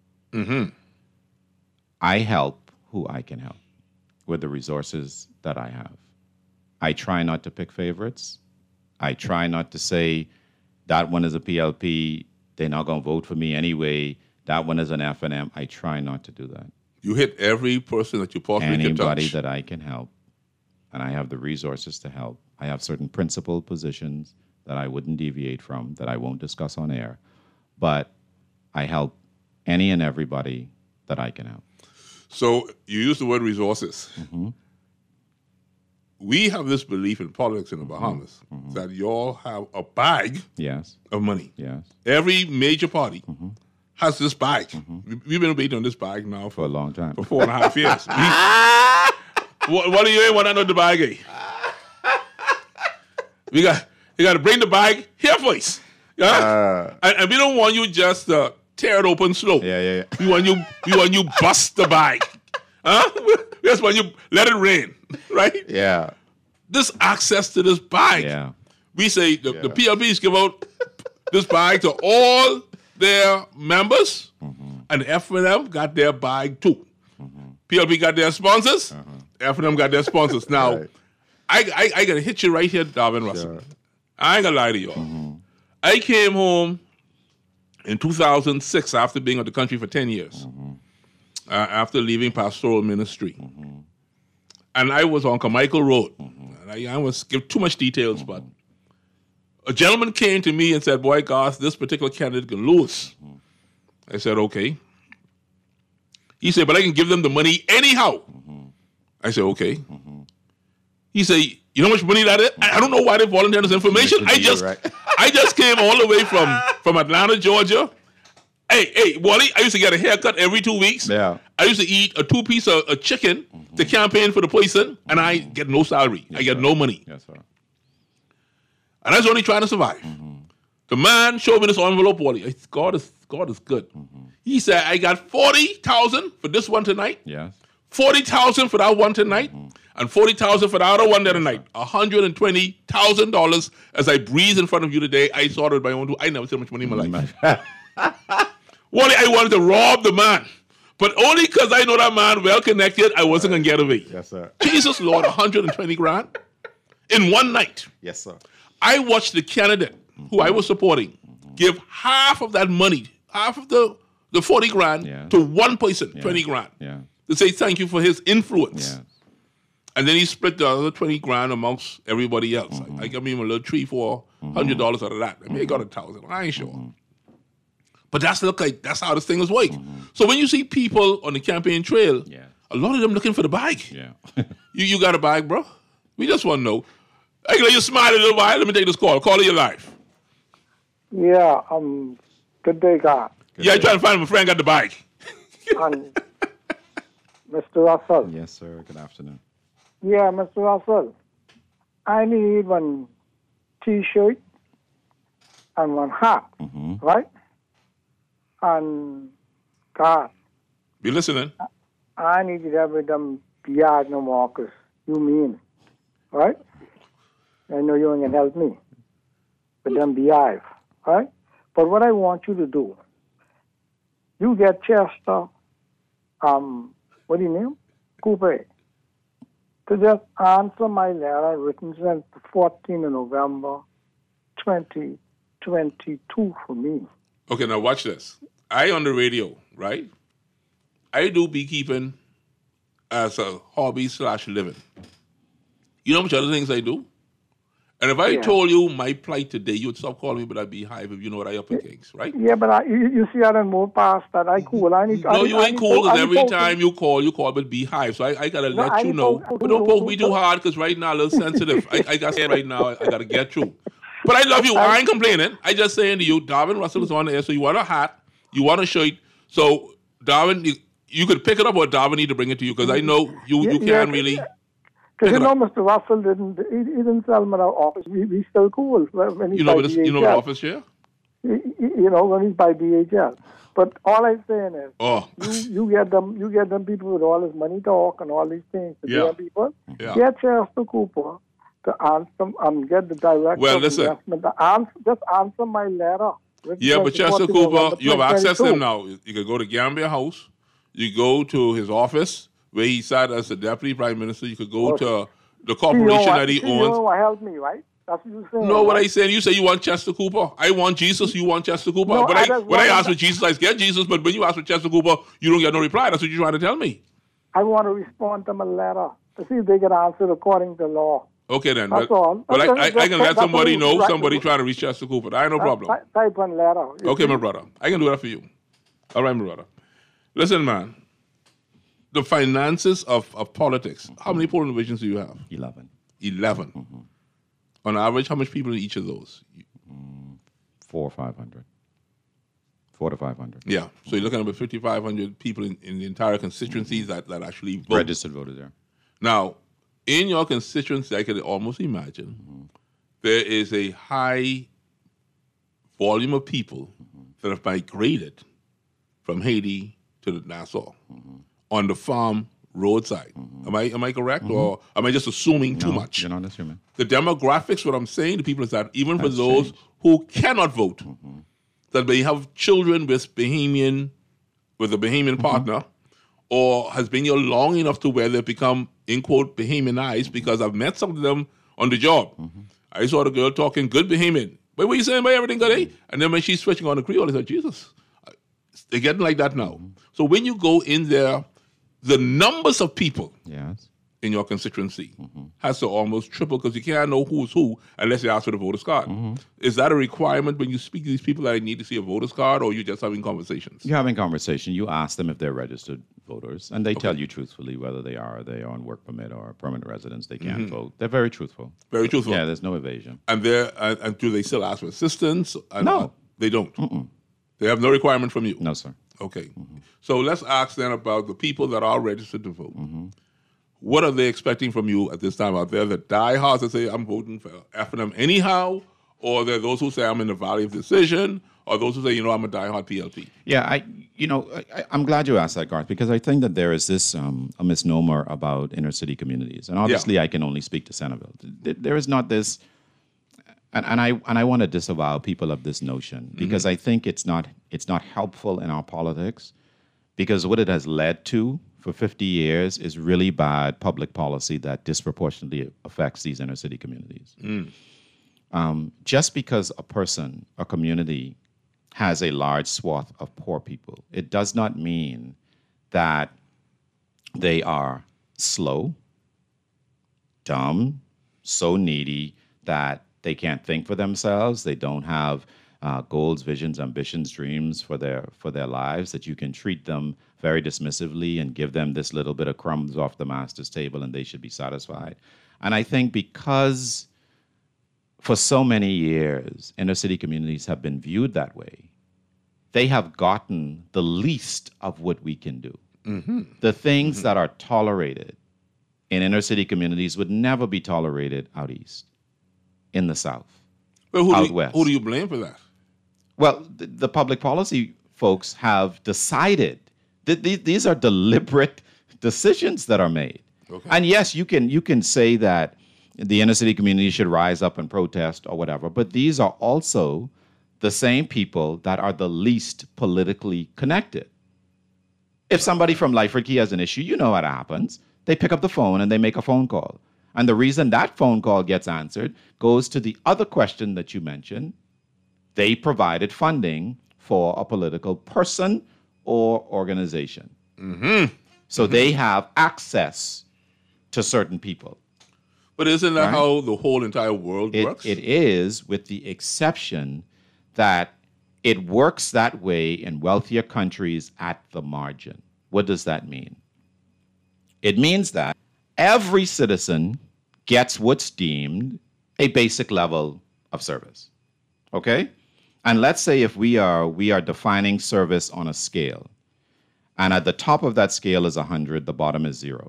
I help who I can help with the resources that I have. I try not to pick favorites. I try not to say that one is a PLP, they're not going to vote for me anyway. That one is an F&M. I try not to do that. You hit every person that you possibly can touch. Anybody that I can help, and I have the resources to help. I have certain principled positions that I wouldn't deviate from, that I won't discuss on air, but I help any and everybody that I can help. So you use the word resources. We have this belief in politics in the Bahamas that you all have a bag of money. Yes. Every major party has this bag. We've been waiting on this bag now for a long time. For 4.5 years. What do you ain't want to know the bag? You got to bring the bag here first. And we don't want you just to tear it open slow. Yeah. We want you bust the bag. We just want you let it rain, right? Yeah. this access to this bag. Yeah. We say the PLPs give out this bag to all their members, and F&M got their bag too. PLP got their sponsors, F&M got their sponsors. Now, I got to hit you right here, Darvin Russell. I ain't going to lie to you. I came home in 2006 after being out the country for 10 years, after leaving pastoral ministry. And I was on Carmichael Road. And I was give too much details, but a gentleman came to me and said, boy, Garth, this particular candidate can lose. I said, okay. He said, but I can give them the money anyhow. I said, okay. He said, you know how much money that is? I don't know why they volunteered this information. I just came all the way from Atlanta, Georgia. Hey, Wally, I used to get a haircut every 2 weeks. Yeah. I used to eat a 2-piece of chicken to campaign for the person, and I get no salary. I get no money. Yes, sir. And I was only trying to survive. The man showed me this envelope, Wally. God is good. He said, I got $40,000 for this one tonight. Yes. $40,000 for that one tonight. And $40,000 for the other one the other night. $120,000 as I breathe in front of you today. I saw it with my own two. I never seen much money in my life. Wally, I wanted to rob the man. But only because I know that man well connected, I wasn't going to get away. Yes, sir. Jesus, Lord, 120 grand in one night. Yes, sir. I watched the candidate who I was supporting give half of that money, half of the 40 grand to one person, 20 grand. Yeah. To say thank you for his influence. Yeah. And then he split the other 20 grand amongst everybody else. I gave him a little $300-$400 out of that. I may have got 1,000. I ain't sure. But that's how this thing is working. So when you see people on the campaign trail, a lot of them looking for the bag. Yeah. you got a bag, bro? We just want to know. I can let you smile a little while. Let me take this call. Call of your life. Yeah, good day, God. I trying to find my friend got the bag. And Mr. Russell. Yes, sir. Good afternoon. Yeah, Mr. Russell. I need one T-shirt and one hat, right? And God. Be listening. I need to have with them yard no walkers. You mean, right? I know you ain't gonna help me with them beehive, right? But what I want you to do, you get Chester, what do you name? Cooper, to just answer my letter written since the 14th of November, 2022 for me. Okay, now watch this. I on the radio, right? I do beekeeping as a hobby/living. You know how much other things I do? And if I told you my plight today, you would stop calling me with that beehive if you know what I up against, right? Yeah, but you see, I done moved past that. I cool. You ain't cool because every time you call with beehive. So I got to let you know. But don't poke me too hard because right now I'm a little sensitive. I got to say right now, I got to get through. But I love you. I ain't complaining. I just saying to you, Darvin Russell is on the air. So you want a hat, you want a shirt. So Darvin, you could pick it up or Darvin need to bring it to you because I know you can't really... Because you know, Mr. Russell didn't sell me the office. We still cool when he's by DHL. You know the office chair? You know, when he's by DHL. But all I'm saying is, you get them people with all this money talk and all these things. The people. Yeah. Get Chester Cooper to answer get the director of investment to just answer my letter. Yeah, but Chester Cooper, you have access to him now. You can go to Gambia House. You go to his office, where he sat as the deputy prime minister. You could go to the corporation that he owns. You help me, right? That's what you're saying. No, what I said, you say you want Chester Cooper. I want Jesus, you want Chester Cooper. No, but when I ask for Jesus, I get Jesus. But when you ask for Chester Cooper, you don't get no reply. That's what you're trying to tell me. I want to respond to my letter to see if they get answered according to law. Okay, then. That's all. Well, I can let somebody know, somebody trying to reach Chester Cooper. I have no problem. Type one letter. Okay, my brother. I can do that for you. All right, my brother. Listen, man. The finances of politics. How many polling divisions do you have? 11. 11. On average, how much people in each of those? 400 or 500. 400 to 500. Yeah. So you're looking at about 5,500 people in the entire constituencies that actually vote. Registered voters there. Now, in your constituency, I can almost imagine there is a high volume of people that have migrated from Haiti to Nassau on the farm roadside. Am I correct? Or am I just assuming too much? You're not assuming. The demographics, what I'm saying to people is that even for those who cannot vote, that may have children with a Bahamian partner, or has been here long enough to where they've become, in quote, Bahamianized, because I've met some of them on the job. I saw the girl talking good Bahamian. But what are you saying about everything good, eh? And then when she's switching on the Creole, I said, Jesus, they're getting like that now. So when you go in there, the numbers of people in your constituency has to almost triple, because you can't know who's who unless you ask for the voter's card. Is that a requirement when you speak to these people that I need to see a voter's card, or are you just having conversations? You're having conversation. You ask them if they're registered voters, and they tell you truthfully whether they are on work permit or permanent residence. They can't vote. They're very truthful. Very truthful. Yeah, there's no evasion. And do they still ask for assistance? No. They don't. They have no requirement from you? No, sir. Okay. So let's ask then about the people that are registered to vote. What are they expecting from you at this time? Are there the diehards that say, I'm voting for F&M anyhow? Or are there those who say, I'm in the valley of decision? Or those who say, I'm a diehard PLP? Yeah, I'm glad you asked that, Garth, because I think that there is this a misnomer about inner city communities. And obviously I can only speak to Centerville. There is not this... And I want to disavow people of this notion, because I think it's not helpful in our politics, because what it has led to for 50 years is really bad public policy that disproportionately affects these inner city communities. Just because a community has a large swath of poor people, it does not mean that they are slow, dumb, so needy that they can't think for themselves. They don't have goals, visions, ambitions, dreams for their lives, that you can treat them very dismissively and give them this little bit of crumbs off the master's table and they should be satisfied. And I think because for so many years, inner city communities have been viewed that way, they have gotten the least of what we can do. The things that are tolerated in inner city communities would never be tolerated out east, in the South, out west. Who do you blame for that? Well, the public policy folks have decided that these are deliberate decisions that are made. Okay. And yes, you can say that the inner city community should rise up and protest or whatever, but these are also the same people that are the least politically connected. If somebody from Lyford Key has an issue, you know what happens. They pick up the phone and they make a phone call. And the reason that phone call gets answered goes to the other question that you mentioned. They provided funding for a political person or organization. So they have access to certain people. But isn't that how the whole entire world works? It is, with the exception that it works that way in wealthier countries at the margin. What does that mean? It means that every citizen gets what's deemed a basic level of service. Okay? And let's say if we are defining service on a scale, and at the top of that scale is 100, the bottom is 0.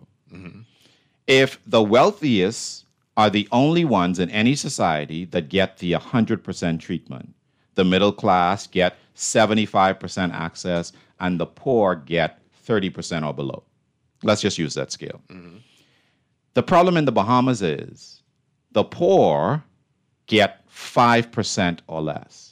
If the wealthiest are the only ones in any society that get the 100% treatment, the middle class get 75% access, and the poor get 30% or below. Let's just use that scale. The problem in the Bahamas is the poor get 5% or less.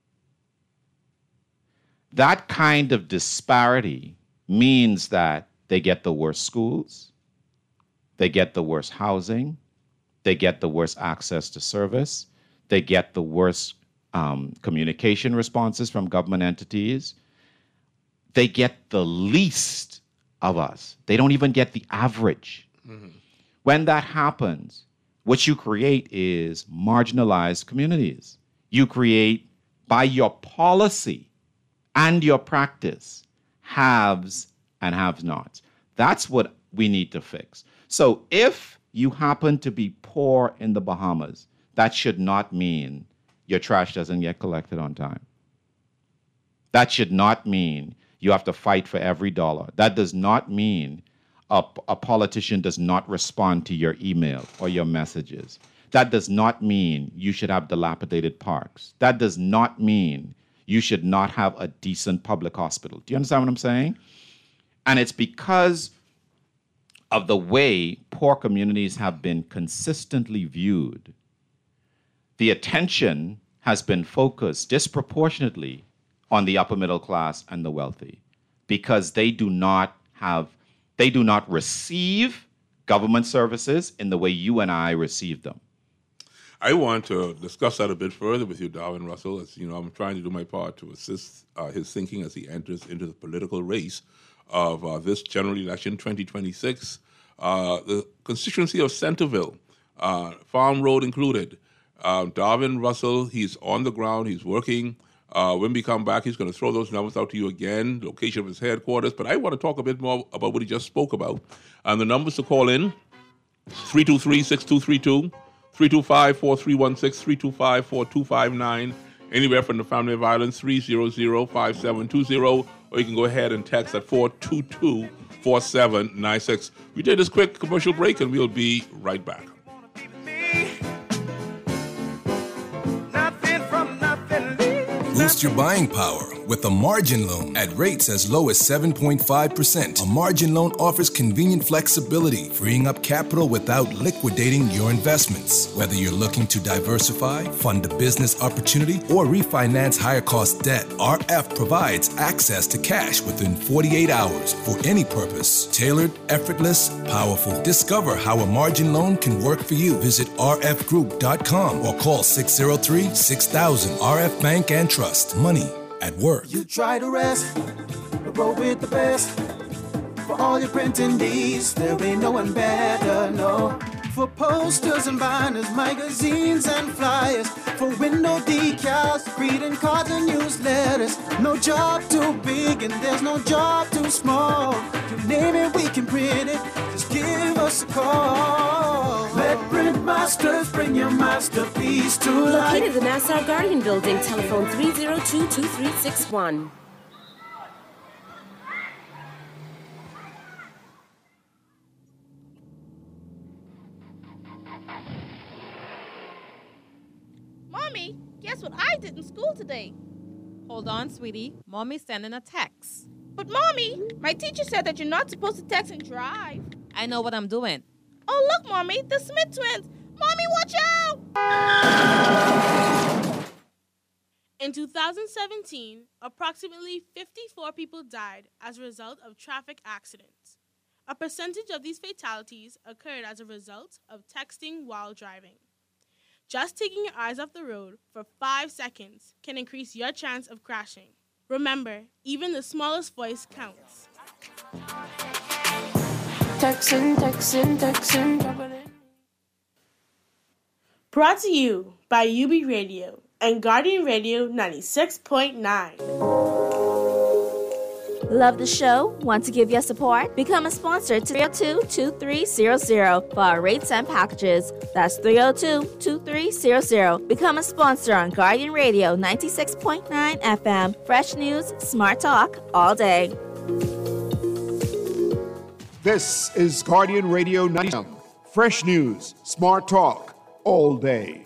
That kind of disparity means that they get the worst schools, they get the worst housing, they get the worst access to service, they get the worst communication responses from government entities. They get the least of us. They don't even get the average. When that happens, what you create is marginalized communities. You create, by your policy and your practice, haves and have-nots. That's what we need to fix. So if you happen to be poor in the Bahamas, that should not mean your trash doesn't get collected on time. That should not mean you have to fight for every dollar. That does not mean a politician does not respond to your email or your messages. That does not mean you should have dilapidated parks. That does not mean you should not have a decent public hospital. Do you understand what I'm saying? And it's because of the way poor communities have been consistently viewed, the attention has been focused disproportionately on the upper middle class and the wealthy because they do not receive government services in the way you and I receive them. I want to discuss that a bit further with you, Darvin Russell. As you know, I'm trying to do my part to assist his thinking as he enters into the political race of this general election 2026. The constituency of Centerville, Farm Road included. Darvin Russell, he's on the ground, he's working. When we come back, he's going to throw those numbers out to you again, location of his headquarters. But I want to talk a bit more about what he just spoke about. And the numbers to call in, 323-6232, 325-4316, 325-4259, anywhere from the family of violence, 300-5720, or you can go ahead and text at 422-4796. We did this quick commercial break, and we'll be right back. Boost your buying power with a margin loan at rates as low as 7.5%. A margin loan offers convenient flexibility, freeing up capital without liquidating your investments. Whether you're looking to diversify, fund a business opportunity, or refinance higher cost debt, RF provides access to cash within 48 hours for any purpose. Tailored, effortless, powerful. Discover how a margin loan can work for you. Visit rfgroup.com or call 603-6000. RF Bank and Trust. Money at work. You try to rest, roll with the best. For all your printing needs, there ain't no one better, no. For posters and binders, magazines and flyers. For window decals, greeting cards and newsletters. No job too big and there's no job too small. You name it, we can print it. Just give us a call. Let Print Masters bring your masterpiece to life. Located at the Nassau Guardian Building, telephone 302-2361. Mommy, guess what I did in school today? Hold on, sweetie. Mommy's sending a text. But Mommy, my teacher said that you're not supposed to text and drive. I know what I'm doing. Oh, look, Mommy, the Smith twins. Mommy, watch out! In 2017, approximately 54 people died as a result of traffic accidents. A percentage of these fatalities occurred as a result of texting while driving. Just taking your eyes off the road for 5 seconds can increase your chance of crashing. Remember, even the smallest voice counts. Texting. Brought to you by UB Radio and Guardian Radio 96.9. Love the show? Want to give your support? Become a sponsor to 302-2300 for our rates and packages. That's 302-2300. Become a sponsor on Guardian Radio 96.9 FM. Fresh news, smart talk, all day. This is Guardian Radio 90. Fresh news, smart talk, all day.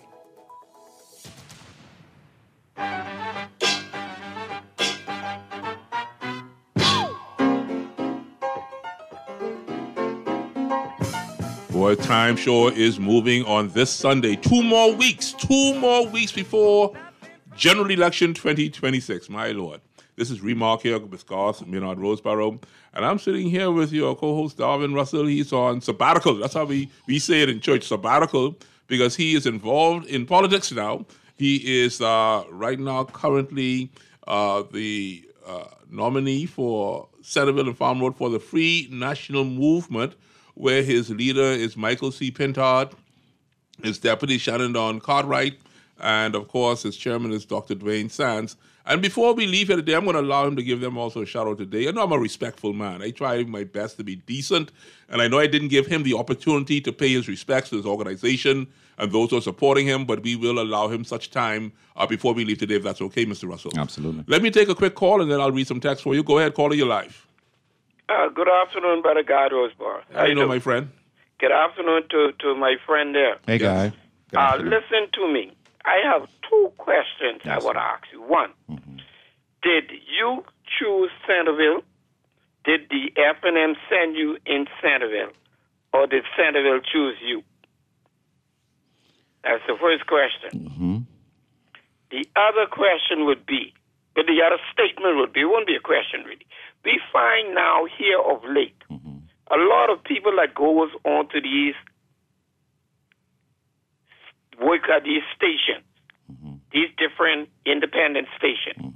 Boy, time sure is moving on this Sunday. 2 more weeks before General Election 2026. My Lord. This is Remark here with Garth Maynard Roseborough. And I'm sitting here with your co-host, Darvin Russell. He's on sabbatical. That's how we say it in church, sabbatical, because he is involved in politics now. He is right now currently the nominee for Centerville and Farm Road for the Free National Movement, where his leader is Michael C. Pintard, his deputy Shannon Dawn Cartwright, and of course his chairman is Dr. Dwayne Sands. And before we leave here today, I'm going to allow him to give them also a shout out today. I know I'm a respectful man. I try my best to be decent, and I know I didn't give him the opportunity to pay his respects to his organization and those who are supporting him, but we will allow him such time before we leave today, if that's okay, Mr. Russell. Absolutely. Let me take a quick call, and then I'll read some text for you. Go ahead, caller, you're live. Good afternoon, Brother Guy Roseborough. How you doing, my friend? Good afternoon to my friend there. Hey, Guy. Listen to me. I have 2 questions I would ask you. One, did you choose Centerville? Did the F&M send you in Centerville? or did Centerville choose you? That's the first question. Mm-hmm. The other question would be, but the other statement would be, it wouldn't be a question really. We find now here of late, a lot of people that goes on to these, work at these stations, these different independent stations.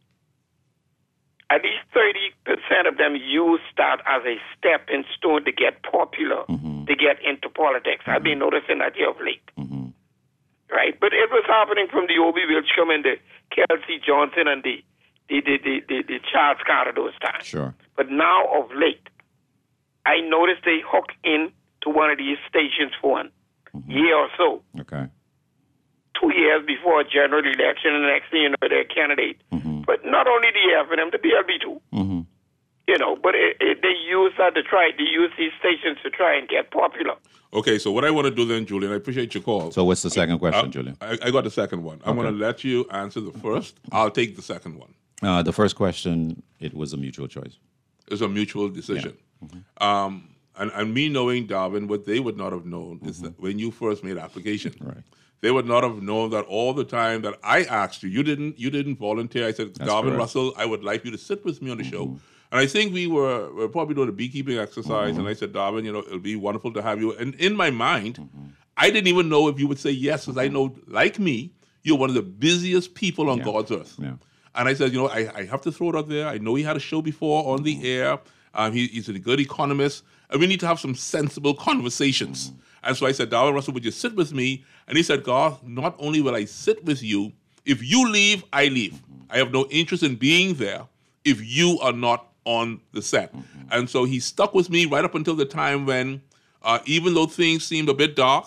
At least 30% of them use that as a stepping stone to get popular, to get into politics. I've been noticing that here of late. Right? But it was happening from the O.B. Wiltshire and the Kelsey Johnson and the Charles Carter those times. Sure. But now of late, I noticed they hook in to one of these stations for a year or so. Okay. 2 years before a general election, and the next thing you know, they're a candidate. But not only the F&M, the BLB too. You know, but they use that they use these stations to try and get popular. Okay, so what I want to do then, Julian, I appreciate your call. So what's the second question, Julian? I got the second one. I'm going to let you answer the first. I'll take the second one. The first question, it was a mutual choice. It was a mutual decision. Yeah. And me knowing Darwin, what they would not have known is that when you first made application, they would not have known that all the time that I asked you, you didn't volunteer. I said, Darwin Russell, I would like you to sit with me on the show. And I think we were probably doing a beekeeping exercise, and I said, Darwin, it'll be wonderful to have you. And in my mind, I didn't even know if you would say yes, because I know, like me, you're one of the busiest people on God's earth. Yeah. And I said, I have to throw it out there. I know he had a show before on the air. He's a good economist, and we need to have some sensible conversations. And so I said, Darwin Russell, would you sit with me? And he said, Garth, not only will I sit with you, if you leave, I leave. I have no interest in being there if you are not on the set. And so he stuck with me right up until the time when, even though things seemed a bit dark,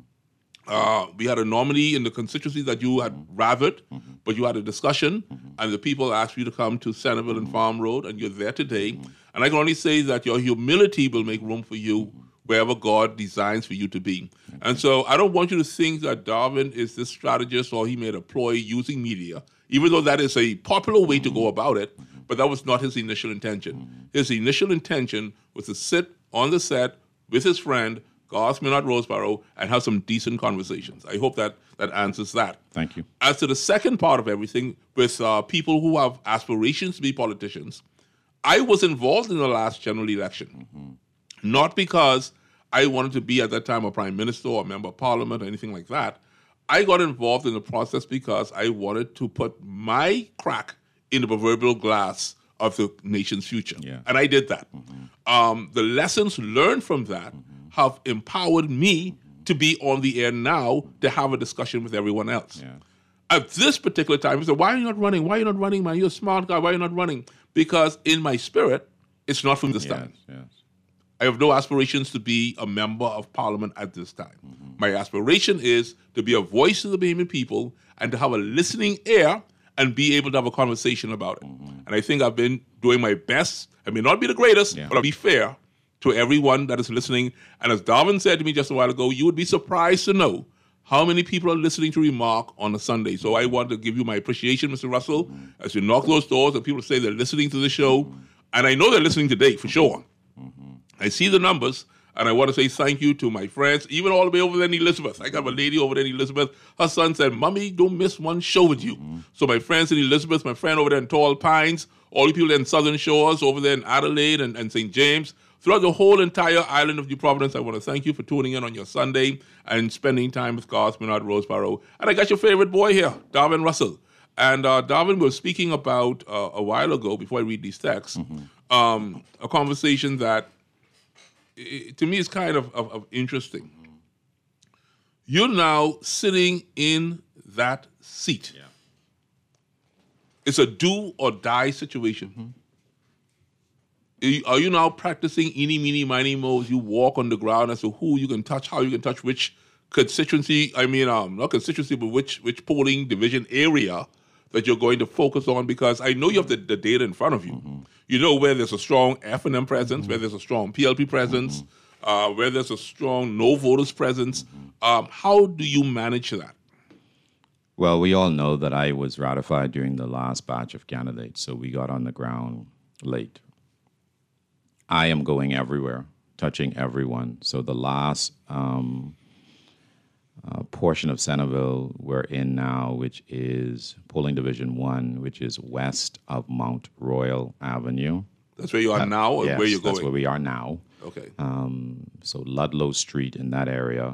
we had a nominee in the constituency that you had rathered, but you had a discussion, and the people asked you to come to Centerville and Farm Road, and you're there today. And I can only say that your humility will make room for you wherever God designs for you to be. And so I don't want you to think that Darwin is this strategist or he made a ploy using media, even though that is a popular way to go about it, but that was not his initial intention. His initial intention was to sit on the set with his friend, Garth Minot Roseborough, and have some decent conversations. I hope that answers that. Thank you. As to the second part of everything, with people who have aspirations to be politicians, I was involved in the last general election, not because I wanted to be at that time a prime minister or a member of parliament or anything like that. I got involved in the process because I wanted to put my crack in the proverbial glass of the nation's future. Yeah. And I did that. The lessons learned from that have empowered me to be on the air now to have a discussion with everyone else. Yeah. At this particular time, I said, why are you not running? Why are you not running, man? You're a smart guy. Why are you not running? Because in my spirit, it's not from this time. Yes. I have no aspirations to be a member of parliament at this time. My aspiration is to be a voice of the Bahamian people and to have a listening ear and be able to have a conversation about it. And I think I've been doing my best. I may not be the greatest, but I'll be fair to everyone that is listening. And as Darwin said to me just a while ago, you would be surprised to know how many people are listening to Remark on a Sunday. So I want to give you my appreciation, Mr. Russell, as you knock those doors and people say they're listening to the show. And I know they're listening today, for sure. I see the numbers, and I want to say thank you to my friends, even all the way over there in Elizabeth. I got a lady over there in Elizabeth. Her son said, Mommy, don't miss one show with you. So my friends in Elizabeth, my friend over there in Tall Pines, all the people in Southern Shores, over there in Adelaide and St. James, throughout the whole entire island of New Providence, I want to thank you for tuning in on your Sunday and spending time with Garth Minot Roseborough. And I got your favorite boy here, Darwin Russell. And Darwin was speaking about, a while ago, before I read these texts, a conversation that, to me, is kind of interesting. You're now sitting in that seat. Yeah. It's a do or die situation. Are you now practicing eeny, meeny, miny, mo's? You walk on the ground as to who you can touch, how you can touch which constituency, not constituency, but which polling division area that you're going to focus on, because I know you have the data in front of you. You know where there's a strong F&M presence, where there's a strong PLP presence, where there's a strong no voters presence. How do you manage that? Well, we all know that I was ratified during the last batch of candidates, so we got on the ground late. I am going everywhere touching everyone. So the last portion of Centerville we're in now, which is Polling Division 1, which is west of Mount Royal Avenue. That's where you are now, or yes, where you're going? That's where we are now. Okay. So Ludlow Street in that area.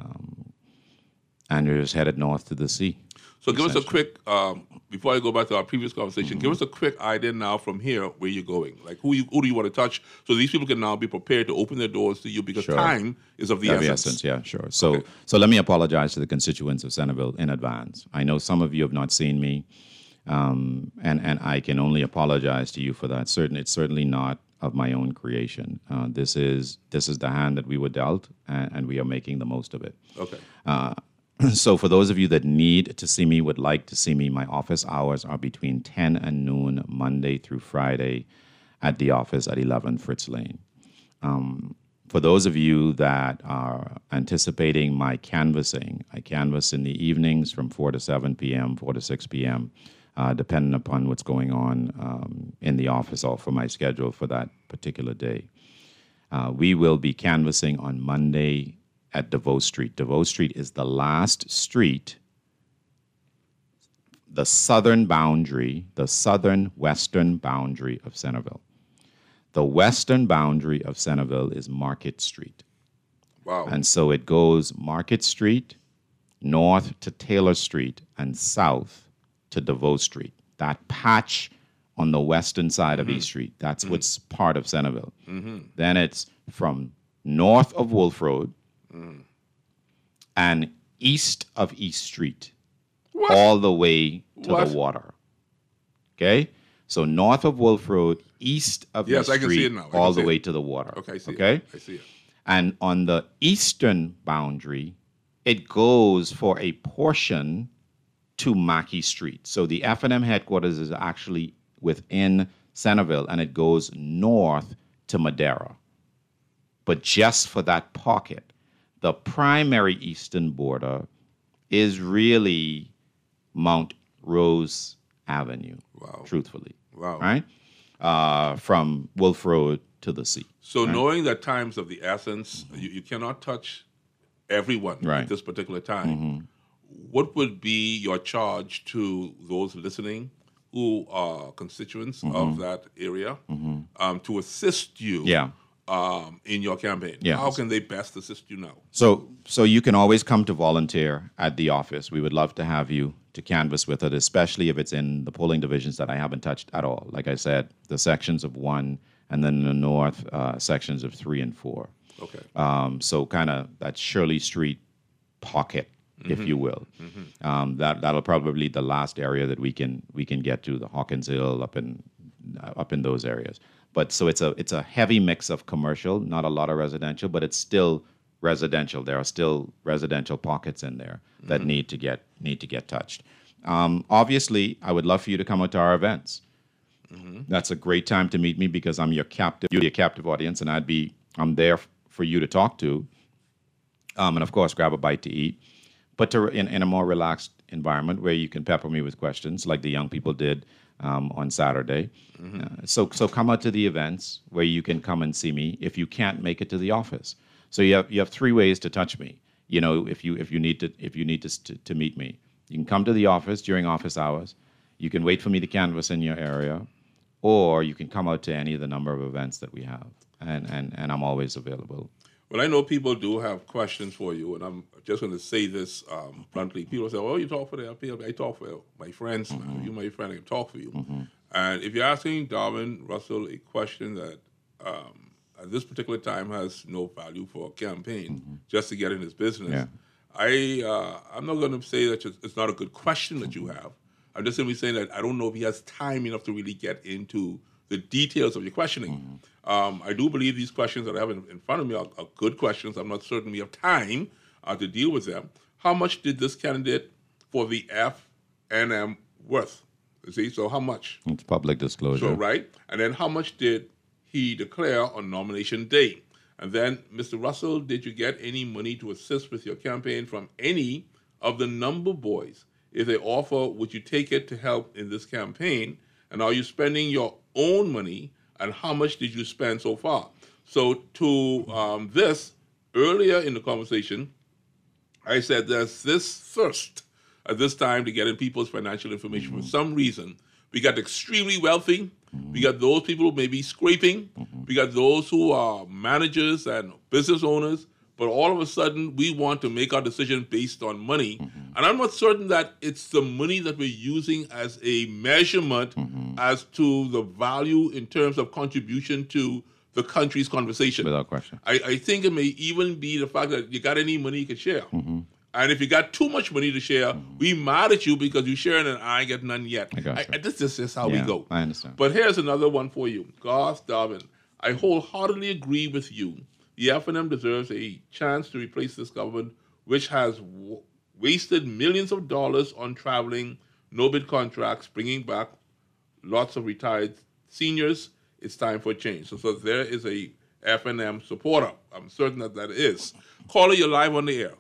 And you're just headed north to the sea. So give us a quick, before I go back to our previous conversation, give us a quick idea now from here where you're going. Like who do you want to touch so these people can now be prepared to open their doors to you because time is of the essence. Yeah, sure. So let me apologize to the constituents of Centerville in advance. I know some of you have not seen me, and I can only apologize to you for that. It's certainly not of my own creation. This is the hand that we were dealt, and we are making the most of it. Okay. So for those of you that need to see me, would like to see me, my office hours are between 10 and noon, Monday through Friday, at the office at 11 Fritz Lane. For those of you that are anticipating my canvassing, I canvass in the evenings from 4 to 7 p.m., 4 to 6 p.m., depending upon what's going on in the office or for my schedule for that particular day. We will be canvassing on Monday at DeVoe Street. DeVoe Street is the last street, the southern western boundary of Centerville. The western boundary of Centerville is Market Street. Wow. And so it goes Market Street, north to Taylor Street, and south to DeVoe Street. That patch on the western side of East Street, that's what's part of Centerville. Then it's from north of Wolf Road and east of East Street, all the way to the water. Okay? So north of Wolf Road, east of East Street, all the way to the water. Okay, I see it. I see it. And on the eastern boundary, it goes for a portion to Mackey Street. So the F&M headquarters is actually within Centerville, and it goes north to Madera. But just for that pocket, the primary eastern border is really Mount Rose Avenue, truthfully. Wow. Right? From Wolf Road to the sea. So knowing that time's of the essence, you cannot touch everyone at this particular time. What would be your charge to those listening who are constituents of that area to assist you in your campaign? How can they best assist you now? So you can always come to volunteer at the office. We would love to have you to canvass with it, especially if it's in the polling divisions that I haven't touched at all. Like I said, the sections of 1 and then the north sections of 3 and 4. Okay. So kind of that Shirley Street pocket, if you will. That'll probably be the last area that we can get to, the Hawkins Hill up in those areas. But so it's a heavy mix of commercial, not a lot of residential, but it's still residential. There are still residential pockets in there that need to get touched. Obviously, I would love for you to come out to our events. That's a great time to meet me because I'm your captive audience, and I'm there for you to talk to, and of course grab a bite to eat, but in a more relaxed environment where you can pepper me with questions like the young people did on Saturday. So come out to the events where you can come and see me if you can't make it to the office. So you have 3 ways to touch me. You know, if you need to meet me, you can come to the office during office hours. You can wait for me to canvass in your area, or you can come out to any of the number of events that we have, and I'm always available. Well, I know people do have questions for you, and I'm just going to say this bluntly. People say, "Oh, you talk for the LP." I talk for my friends. Now. You're my friend. I can talk for you. And if you're asking Darwin Russell a question that at this particular time has no value for a campaign, just to get in his business, I'm not going to say that it's not a good question that you have. I'm just simply saying that I don't know if he has time enough to really get into the details of your questioning. I do believe these questions that I have in front of me are good questions. I'm not certain we have time to deal with them. How much did this candidate for the F&M worth? You see, so how much? It's public disclosure. So, right? And then how much did he declare on nomination day? And then, Mr. Russell, did you get any money to assist with your campaign from any of the number boys? If they offer, would you take it to help in this campaign? And are you spending your own money? And how much did you spend so far? So to this, earlier in the conversation, I said there's this thirst at this time to get in people's financial information. For some reason, we got extremely wealthy. We got those people who may be scraping. We got those who are managers and business owners. But all of a sudden, we want to make our decision based on money. And I'm not certain that it's the money that we're using as a measurement as to the value in terms of contribution to the country's conversation. Without question. I think it may even be the fact that you got any money you can share. And if you got too much money to share, we mad at you because you sharing and I get none yet. This is just how we go. I understand. But here's another one for you. Garth Darwin, I wholeheartedly agree with you. The F&M deserves a chance to replace this government, which has wasted millions of dollars on traveling, no-bid contracts, bringing back lots of retired seniors. It's time for change. So there is a F&M supporter. I'm certain that is. Caller, you're live on the air.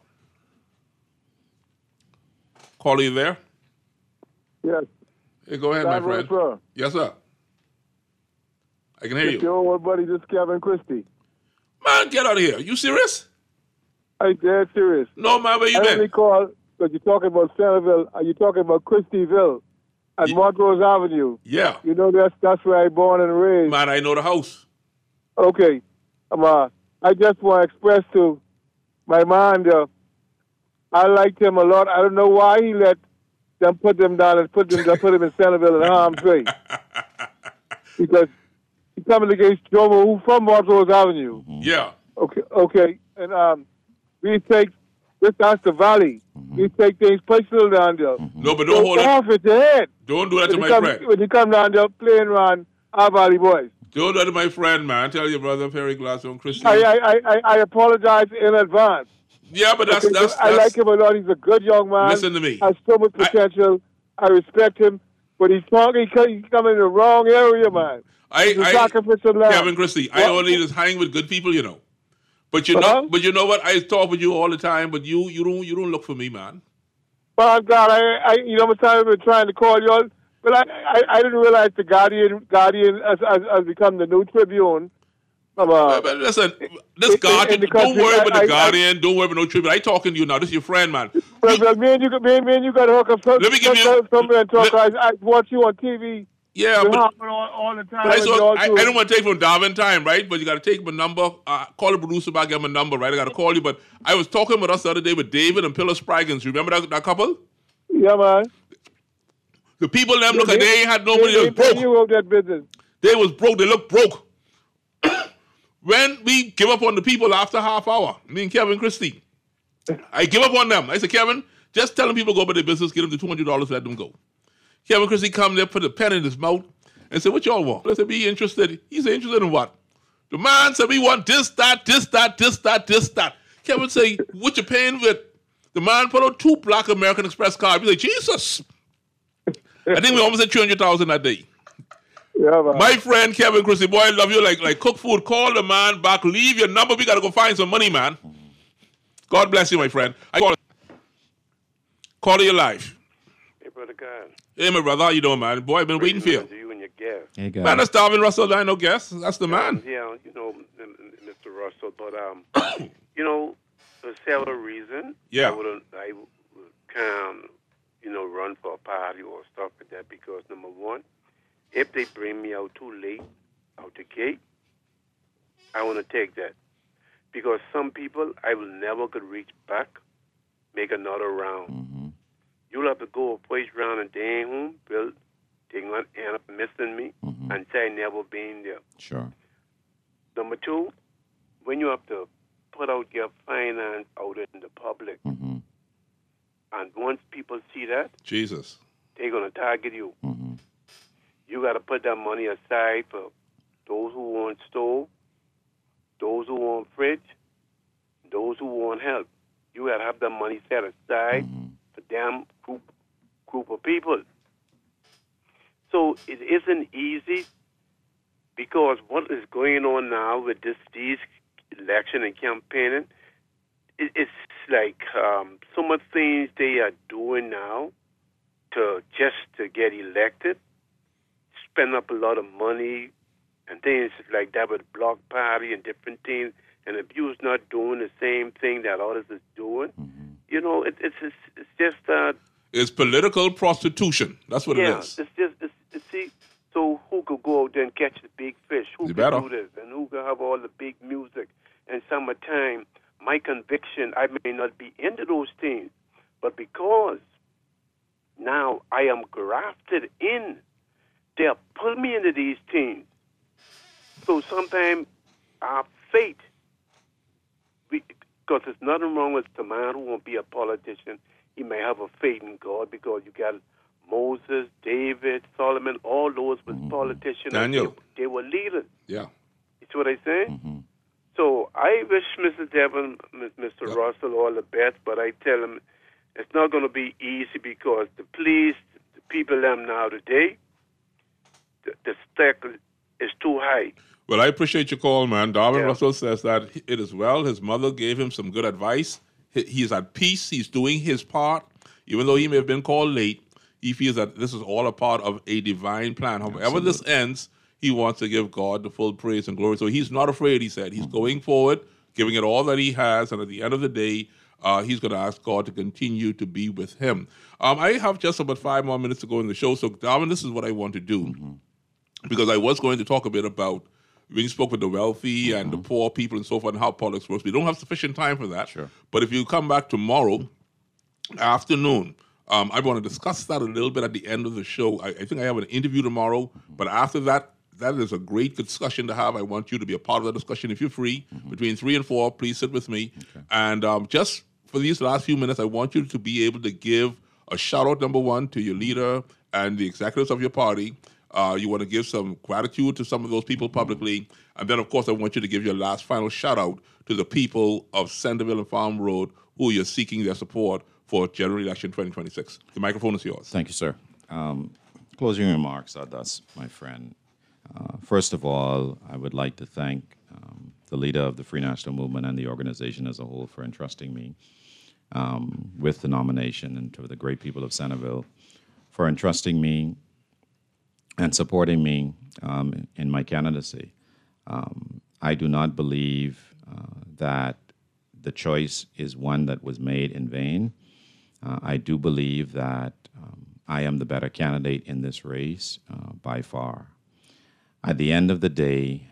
Caller, you there? Yes. Hey, go ahead, my friend. Sir. Yes, sir. I can hear you. Your old buddy, this is Kevin Christie. Man, get out of here. You serious? I'm dead serious. No, man, where you I been? only called because you're talking about Centerville. You're talking about Christieville at Montrose Avenue. Yeah. You know that's where I born and raised. Man, I know the house. Okay. I just want to express to my man there, I liked him a lot. I don't know why he let them put them down and put him in Centerville and harm's way. Because he's coming against Jomo, who's from Montrose Avenue. Yeah. Okay. And that's the valley. We take things personal down there. No, but don't hold off at the head. Don't do that to my friend. When you come down there playing around our valley boys. Don't do that to my friend, man. Tell your brother Perry Glass on Christian. I apologize in advance. Yeah, but that's I like him a lot. He's a good young man. Listen to me. Has so much potential. I respect him, but he's coming in the wrong area, man. Kevin Christie, I only just hang with good people, you know. But you know what? I talk with you all the time, but you don't look for me, man. Well, God, I've been trying to call you all, but I didn't realize the Guardian has become the new Tribune. But listen, this Guardian, don't worry about the Guardian, don't worry about no Tribune. I talking to you now. This is your friend, man. Well, me and you got to hook up somewhere and talk. I watch you on TV. Yeah, but all the time. I don't want to take from Darwin time, right? But you got to take my number. Call the producer back, get my number, right? I got to call you. But I was talking with us the other day with David and Pillar Spraggins. Remember that couple? Yeah, man. The people them look like they ain't had nobody. They was broke. You wrote that business. They was broke. They look broke. When we give up on the people after half hour, me and Kevin Christie, I give up on them. I said, Kevin, just tell them people go about their business, give them the $200, let them go. Kevin Christie come there, put a pen in his mouth, and said, what y'all want? I said, be interested. He said, interested in what? The man said, we want this, that. Kevin say, what you paying with? The man put out 2 black American Express cards. We like, Jesus. I think we almost had $300,000 that day. Yeah, man. My friend Kevin Christie, boy, I love you like cook food. Call the man back. Leave your number. We got to go find some money, man. God bless you, my friend. Call your life. Hey, Brother God. Hey, my brother. How you doing, man? Boy, I've been waiting for you. You and your guest. Hey, guys. Man, that's Darwin Russell. I know guest. That's the man. Yeah, Mr. Russell. But, for several reasons, yeah. I would run for a party or stuff like that because, number one, if they bring me out too late out the gate, I want to take that. Because some people, I will never could reach back, make another round. Mm-hmm. You'll have to go a first round and then home, Bill, they're going to end up missing me and say I never been there. Sure. Number two, when you have to put out your finance out in the public, and once people see that, Jesus, they're going to target you. Mm-hmm. You got to put that money aside for those who want stove, those who want fridge, those who want help. You got to have that money set aside for them group of people. So it isn't easy because what is going on now with these election and campaigning, it's like so much things they are doing now to get elected, spend up a lot of money and things like that with block party and different things, and if you's not doing the same thing that others is doing, you know, it's just it's political prostitution. That's what it is. See, so who could go out there and catch the big fish? Who could do this? And who could have all the big music? And summertime, my conviction, I may not be into those things, but because now I am grafted in, they'll pull me into these things. So sometimes our faith, because there's nothing wrong with the man who won't be a politician. He may have a faith in God because you got Moses, David, Solomon, all those was politicians. Daniel. They were leaders. Yeah. You see what I say? So I wish Mr. Devon, Mr. Russell all the best, but I tell him it's not going to be easy because the police, the people them now today, the stack is too high. Well, I appreciate your call, man. Darwin Russell says that it is well. His mother gave him some good advice. He's at peace. He's doing his part. Even though he may have been called late, he feels that this is all a part of a divine plan. However this ends, he wants to give God the full praise and glory. So he's not afraid, he said. He's going forward, giving it all that he has, and at the end of the day, he's going to ask God to continue to be with him. I have just about 5 more minutes to go in the show. So, Darwin, this is what I want to do. Because I was going to talk a bit about when you spoke with the wealthy and the poor people and so forth and how politics works. We don't have sufficient time for that. Sure. But if you come back tomorrow afternoon, I want to discuss that a little bit at the end of the show. I think I have an interview tomorrow. But after that, that is a great discussion to have. I want you to be a part of the discussion. If you're free, between 3 and 4, please sit with me. Okay. And just for these last few minutes, I want you to be able to give a shout-out, number one, to your leader and the executives of your party. You want to give some gratitude to some of those people publicly. And then, of course, I want you to give your last final shout-out to the people of Centerville and Farm Road who you're seeking their support for General Election 2026. The microphone is yours. Thank you, sir. Closing remarks are thus, my friend. First of all, I would like to thank the leader of the Free National Movement and the organization as a whole for entrusting me with the nomination, and to the great people of Centerville for entrusting me and supporting me in my candidacy. I do not believe that the choice is one that was made in vain. I do believe that I am the better candidate in this race by far. At the end of the day,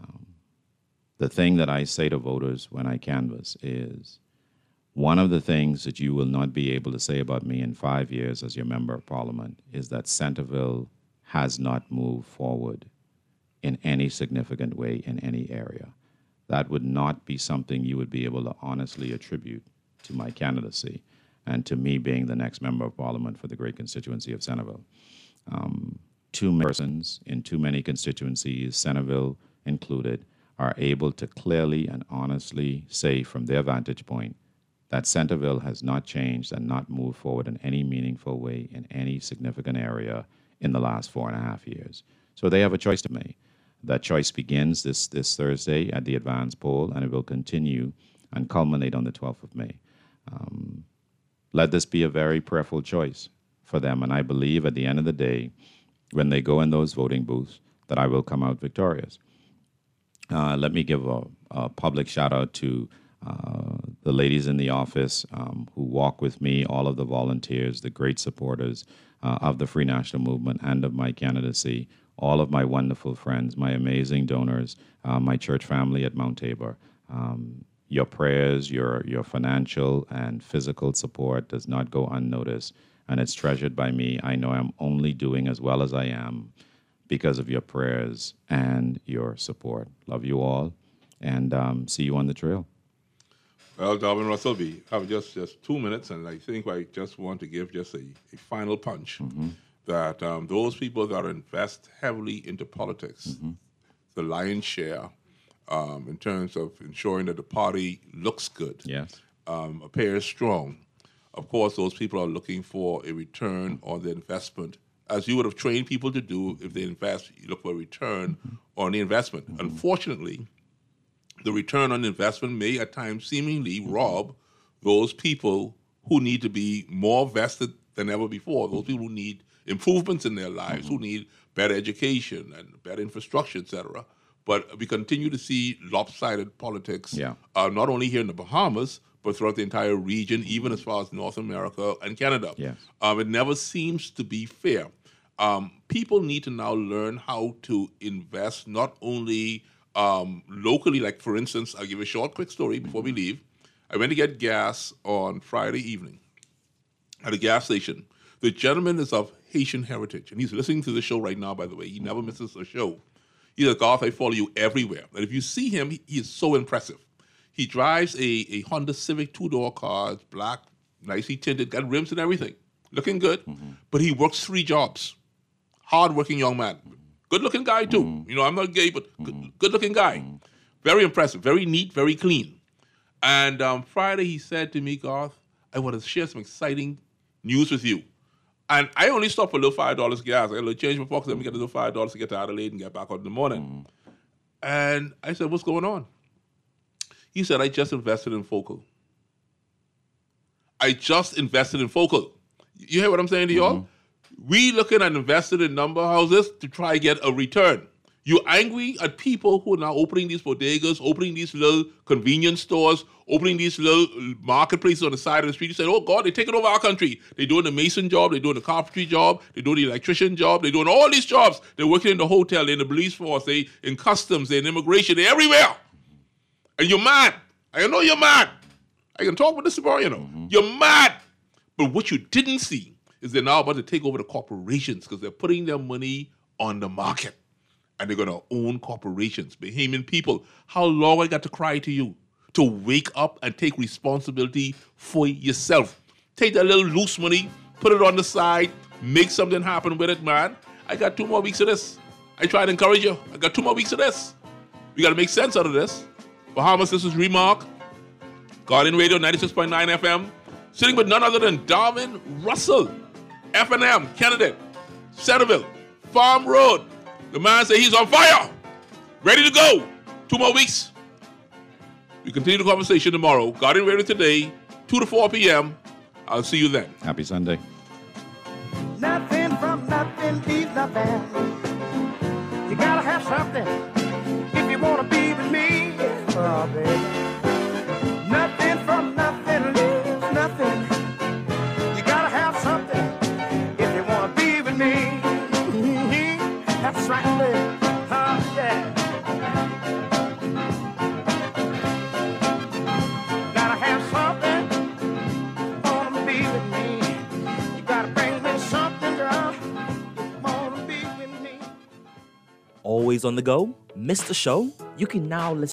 the thing that I say to voters when I canvass is, one of the things that you will not be able to say about me in 5 years as your member of parliament is that Centerville has not moved forward in any significant way in any area. That would not be something you would be able to honestly attribute to my candidacy and to me being the next member of parliament for the great constituency of Centerville. Too many persons in too many constituencies, Centerville included, are able to clearly and honestly say from their vantage point that Centerville has not changed and not moved forward in any meaningful way in any significant area in the last 4.5 years. So they have a choice to make. That choice begins this Thursday at the advance poll, and it will continue and culminate on the 12th of May. Let this be a very prayerful choice for them, and I believe at the end of the day, when they go in those voting booths, that I will come out victorious. Let me give a public shout-out to the ladies in the office who walk with me, all of the volunteers, the great supporters of the Free National Movement and of my candidacy, all of my wonderful friends, my amazing donors, my church family at Mount Tabor. Your prayers, your financial and physical support does not go unnoticed, and it's treasured by me. I know I'm only doing as well as I am because of your prayers and your support. Love you all, and see you on the trail. Well, Darwin Russell, we have just 2 minutes, and I think I just want to give just a final punch that those people that invest heavily into politics, the lion's share, in terms of ensuring that the party looks good, appears strong. Of course, those people are looking for a return on their investment, as you would have trained people to do. If they invest, you look for a return on the investment. Unfortunately, the return on investment may at times seemingly rob those people who need to be more vested than ever before, those people who need improvements in their lives, who need better education and better infrastructure, etc. But we continue to see lopsided politics, not only here in the Bahamas, but throughout the entire region, even as far as North America and Canada. Yes. It never seems to be fair. People need to now learn how to invest not only locally, like for instance, I'll give a short, quick story before we leave. I went to get gas on Friday evening at a gas station. The gentleman is of Haitian heritage, and he's listening to the show right now, by the way. He never misses a show. He says, Garth, I follow you everywhere. And if you see him, he is so impressive. He drives a Honda Civic two-door car. It's black, nicely tinted, got rims and everything. Looking good. But he works 3 jobs. Hard-working young man. Good-looking guy, too. You know, I'm not gay, but good-looking guy. Very impressive. Very neat, very clean. And Friday, he said to me, Garth, I want to share some exciting news with you. And I only stopped for a little $5 gas. I got a little change in my pocket. Let me get a little $5 to get to Adelaide and get back out in the morning. And I said, what's going on? He said, I just invested in Focal. I just invested in Focal. You hear what I'm saying to y'all? We looking at invested in number houses to try to get a return. You're angry at people who are now opening these bodegas, opening these little convenience stores, opening these little marketplaces on the side of the street. You say, oh, God, they're taking over our country. They're doing the mason job. They're doing the carpentry job. They're doing the electrician job. They're doing all these jobs. They're working in the hotel. They're in the police force. They're in customs. They're in immigration. They're everywhere. And you're mad. I know you're mad. I can talk with this tomorrow, you know. You're mad. But what you didn't see is they're now about to take over the corporations because they're putting their money on the market. And they're going to own corporations, Bahamian people. How long I got to cry to you to wake up and take responsibility for yourself? Take that little loose money, put it on the side, make something happen with it, man. I got 2 more weeks of this. I try to encourage you. I got 2 more weeks of this. We got to make sense out of this. Bahamas, this is Remark. Guardian Radio 96.9 FM. Sitting with none other than Darwin Russell, F&M, candidate, Centerville, Farm Road. The man said he's on fire, ready to go. 2 more weeks. We continue the conversation tomorrow. Guardian Radio today, 2 to 4 p.m. I'll see you then. Happy Sunday. Nothing from nothing leaves nothing. You gotta have something if you wanna be with me. Oh, baby. Nothing from nothing leaves nothing. You gotta have something if you wanna be with me. That's right, baby. Oh, yeah. Gotta have something. Wanna be with me. You gotta bring me something, girl. Wanna be with me. Always on the go? Missed the show? You can now listen.